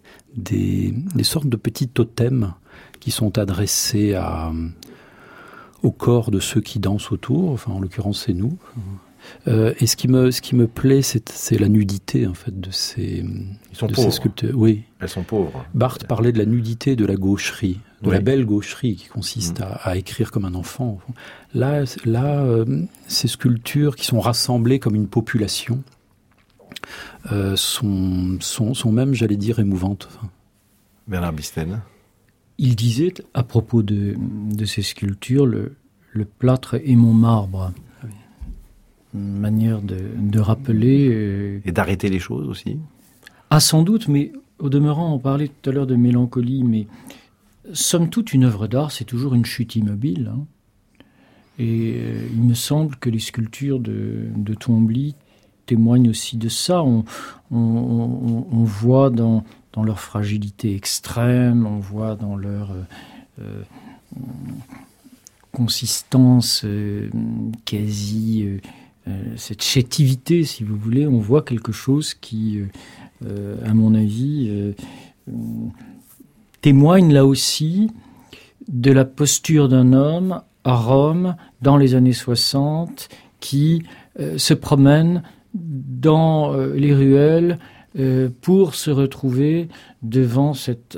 des, des sortes de petits totems qui sont adressés à, au corps de ceux qui dansent autour. Enfin, en l'occurrence, c'est nous. Euh, et ce qui me, ce qui me plaît, c'est, c'est la nudité, en fait, de ces, Ils sont de pauvres. ces sculptures. Oui. Elles sont pauvres. Barthes parlait de la nudité, de la gaucherie, de oui. la belle gaucherie qui consiste mmh. à, à écrire comme un enfant. Là, là euh, ces sculptures qui sont rassemblées comme une population euh, sont, sont, sont même, j'allais dire, émouvantes. Bernard Bisten. Il disait, à propos de, de ces sculptures, le, le plâtre est mon marbre. Une manière de, de rappeler... Euh... Et d'arrêter les choses aussi. Ah, sans doute, mais au demeurant, on parlait tout à l'heure de mélancolie, mais somme toute, une œuvre d'art, c'est toujours une chute immobile. Hein. Et euh, il me semble que les sculptures de, de Twombly témoignent aussi de ça. On, on, on, on voit dans, dans leur fragilité extrême, on voit dans leur... Euh, euh, consistance euh, quasi... Euh, Euh, cette chétivité, si vous voulez, on voit quelque chose qui, euh, à mon avis, euh, euh, témoigne là aussi de la posture d'un homme à Rome dans les années soixante qui euh, se promène dans euh, les ruelles euh, pour se retrouver devant cette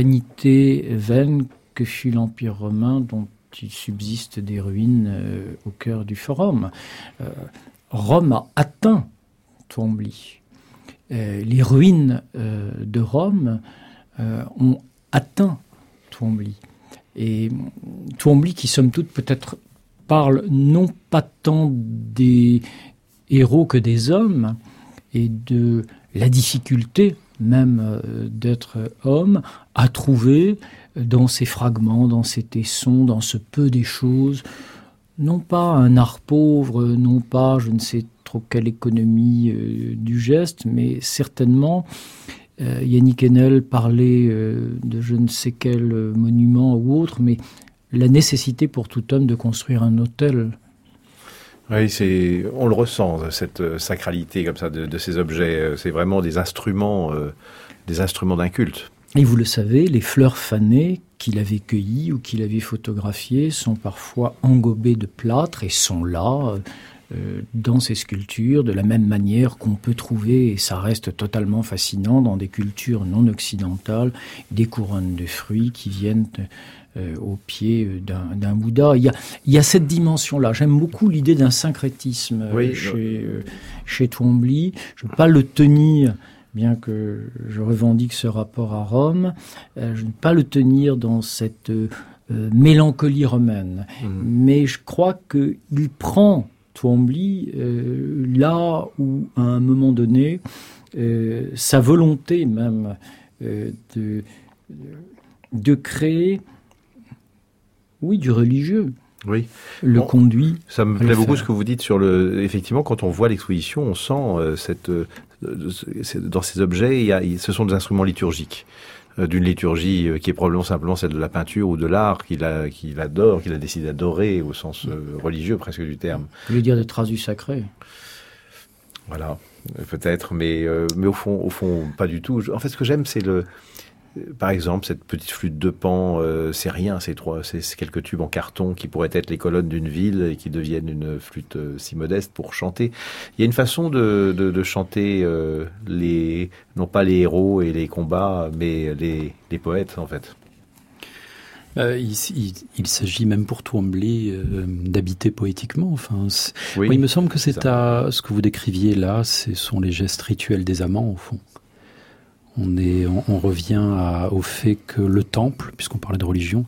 vanité vaine que fut l'Empire romain dont il subsiste des ruines euh, au cœur du forum. Euh, Rome a atteint Twombly. Euh, les ruines euh, de Rome euh, ont atteint Twombly. Et Twombly, qui somme toute peut-être parle non pas tant des héros que des hommes, et de la difficulté même euh, d'être homme, a trouvé dans ces fragments, dans ces tessons, dans ce peu des choses, non pas un art pauvre, non pas je ne sais trop quelle économie euh, du geste, mais certainement, euh, Yannick Enel parlait euh, de je ne sais quel monument ou autre, mais la nécessité pour tout homme de construire un autel. Oui, c'est, on le ressent, cette sacralité comme ça de, de ces objets. C'est vraiment des instruments, euh, des instruments d'un culte. Et vous le savez, les fleurs fanées qu'il avait cueillies ou qu'il avait photographiées sont parfois engobées de plâtre et sont là euh, dans ces sculptures de la même manière qu'on peut trouver, et ça reste totalement fascinant, dans des cultures non occidentales, des couronnes de fruits qui viennent euh, au pied d'un, d'un Bouddha. Il y a, il y a cette dimension-là. J'aime beaucoup l'idée d'un syncrétisme euh, oui, chez, euh, chez Twombly. Je ne veux pas le tenir... bien que je revendique ce rapport à Rome, euh, je ne peux pas le tenir dans cette euh, mélancolie romaine. Mmh. Mais je crois qu'il prend Twombly euh, là où, à un moment donné, euh, sa volonté même euh, de, de créer oui, du religieux. Oui. Le bon, conduit. Ça me plaît beaucoup ce que vous dites sur le. Effectivement, quand on voit l'exposition, on sent euh, cette. Euh, dans ces objets, il y a, ce sont des instruments liturgiques. D'une liturgie qui est probablement simplement celle de la peinture ou de l'art qu'il, a, qu'il adore, qu'il a décidé d'adorer au sens euh, religieux presque du terme. Je veux dire des traces du sacré. Voilà, peut-être, mais, euh, mais au fond, au fond, pas du tout. En fait, ce que j'aime, c'est le... Par exemple, cette petite flûte de Pan, euh, c'est rien, c'est, trois, c'est, c'est quelques tubes en carton qui pourraient être les colonnes d'une ville et qui deviennent une flûte euh, si modeste pour chanter. Il y a une façon de, de, de chanter euh, les, non pas les héros et les combats, mais les, les poètes, en fait. Euh, il, il, il s'agit même pour Twombly euh, d'habiter poétiquement. Enfin, oui, moi, il me semble que c'est, c'est à, ce que vous décriviez là, ce sont les gestes rituels des amants, au fond. On, est, on, on revient à, au fait que le temple, puisqu'on parlait de religion,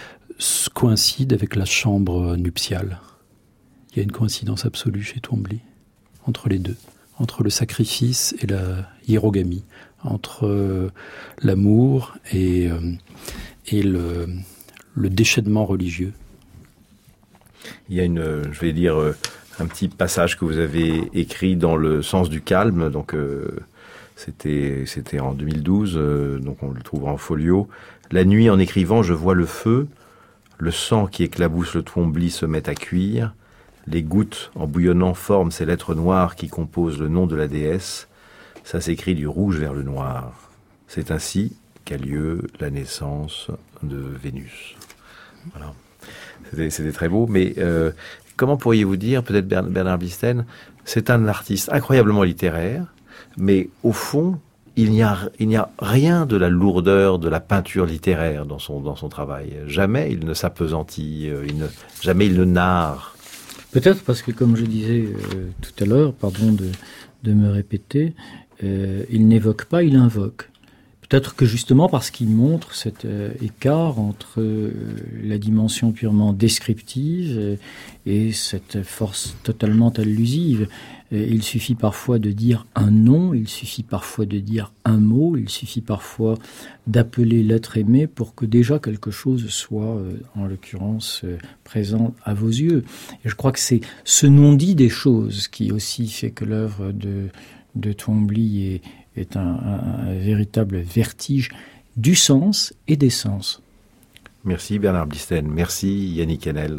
coïncide avec la chambre nuptiale. Il y a une coïncidence absolue chez Twombly, entre les deux, entre le sacrifice et la hiérogamie, entre euh, l'amour et, euh, et le, le déchaînement religieux. Il y a une, je vais dire, un petit passage que vous avez écrit dans le sens du calme, donc... Euh C'était, c'était en deux mille douze, euh, donc on le trouvera en folio. La nuit, en écrivant, je vois le feu, le sang qui éclabousse le Twombly se met à cuire, les gouttes, en bouillonnant, forment ces lettres noires qui composent le nom de la déesse. Ça s'écrit du rouge vers le noir. C'est ainsi qu'a lieu la naissance de Vénus. Voilà. C'était, c'était très beau, mais euh, comment pourriez-vous dire, peut-être Bernard Blissen, c'est un artiste incroyablement littéraire, mais au fond, il n'y a, il n'y a rien de la lourdeur de la peinture littéraire dans son, dans son travail. Jamais il ne s'appesantit, il ne, jamais il ne narre. Peut-être parce que, comme je disais euh, tout à l'heure, pardon de, de me répéter, euh, il n'évoque pas, il invoque. Peut-être que justement parce qu'il montre cet euh, écart entre euh, la dimension purement descriptive euh, et cette force totalement allusive. Euh, il suffit parfois de dire un nom, il suffit parfois de dire un mot, il suffit parfois d'appeler l'être aimé pour que déjà quelque chose soit, euh, en l'occurrence, euh, présent à vos yeux. Et je crois que c'est ce non-dit des choses qui aussi fait que l'œuvre de, de Twombly est est un, un, un véritable vertige du sens et des sens. Merci Bernard Blissen, merci Yannick Enel.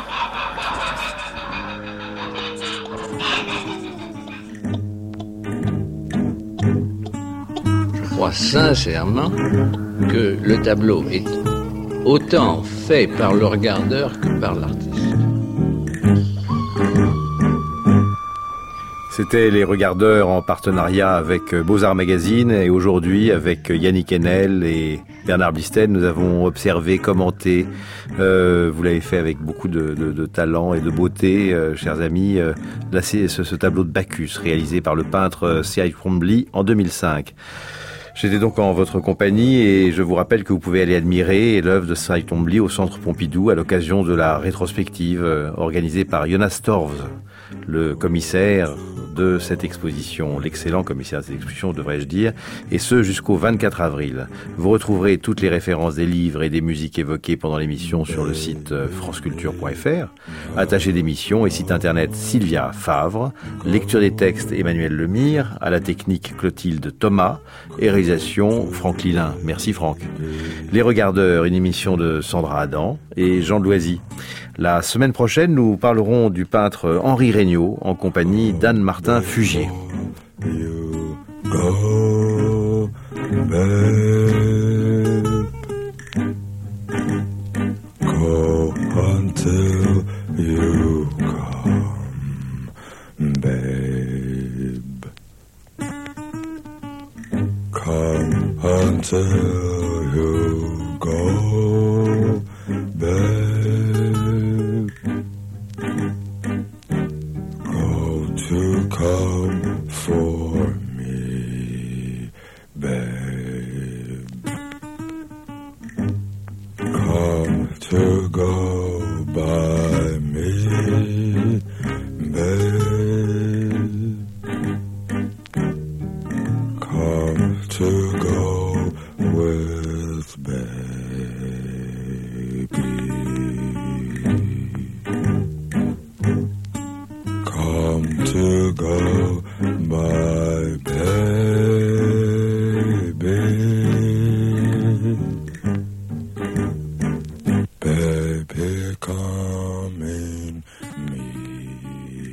Je crois sincèrement que le tableau est autant fait par le regardeur que par l'artiste. C'était Les Regardeurs en partenariat avec Beaux-Arts Magazine et aujourd'hui avec Yannick Enel et Bernard Blissen, nous avons observé, commenté, euh, vous l'avez fait avec beaucoup de, de, de talent et de beauté, euh, chers amis, euh, là c'est ce, ce tableau de Bacchus réalisé par le peintre Cyril Twombly en deux mille cinq. J'étais donc en votre compagnie et je vous rappelle que vous pouvez aller admirer l'œuvre de Cyril Twombly au Centre Pompidou à l'occasion de la rétrospective euh, organisée par Jonas Torvs, le commissaire de cette exposition, l'excellent commissaire de cette exposition, devrais-je dire, et ce jusqu'au vingt-quatre avril. Vous retrouverez toutes les références des livres et des musiques évoquées pendant l'émission sur le site franceculture point f r, attaché d'émission et site internet Sylvia Favre, lecture des textes Emmanuel Lemire, à la technique Clotilde Thomas, et réalisation Franck Lilin. Merci Franck. Les Regardeurs, une émission de Sandra Adam et Jean Loisy. La semaine prochaine, nous parlerons du peintre Henri Regnault en compagnie d'Anne-Martin Fugier. You go, babe. Go until you come, babe. Come until you go, babe. To come for me, babe. Come to go by me, babe. Come to go with baby.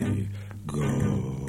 go.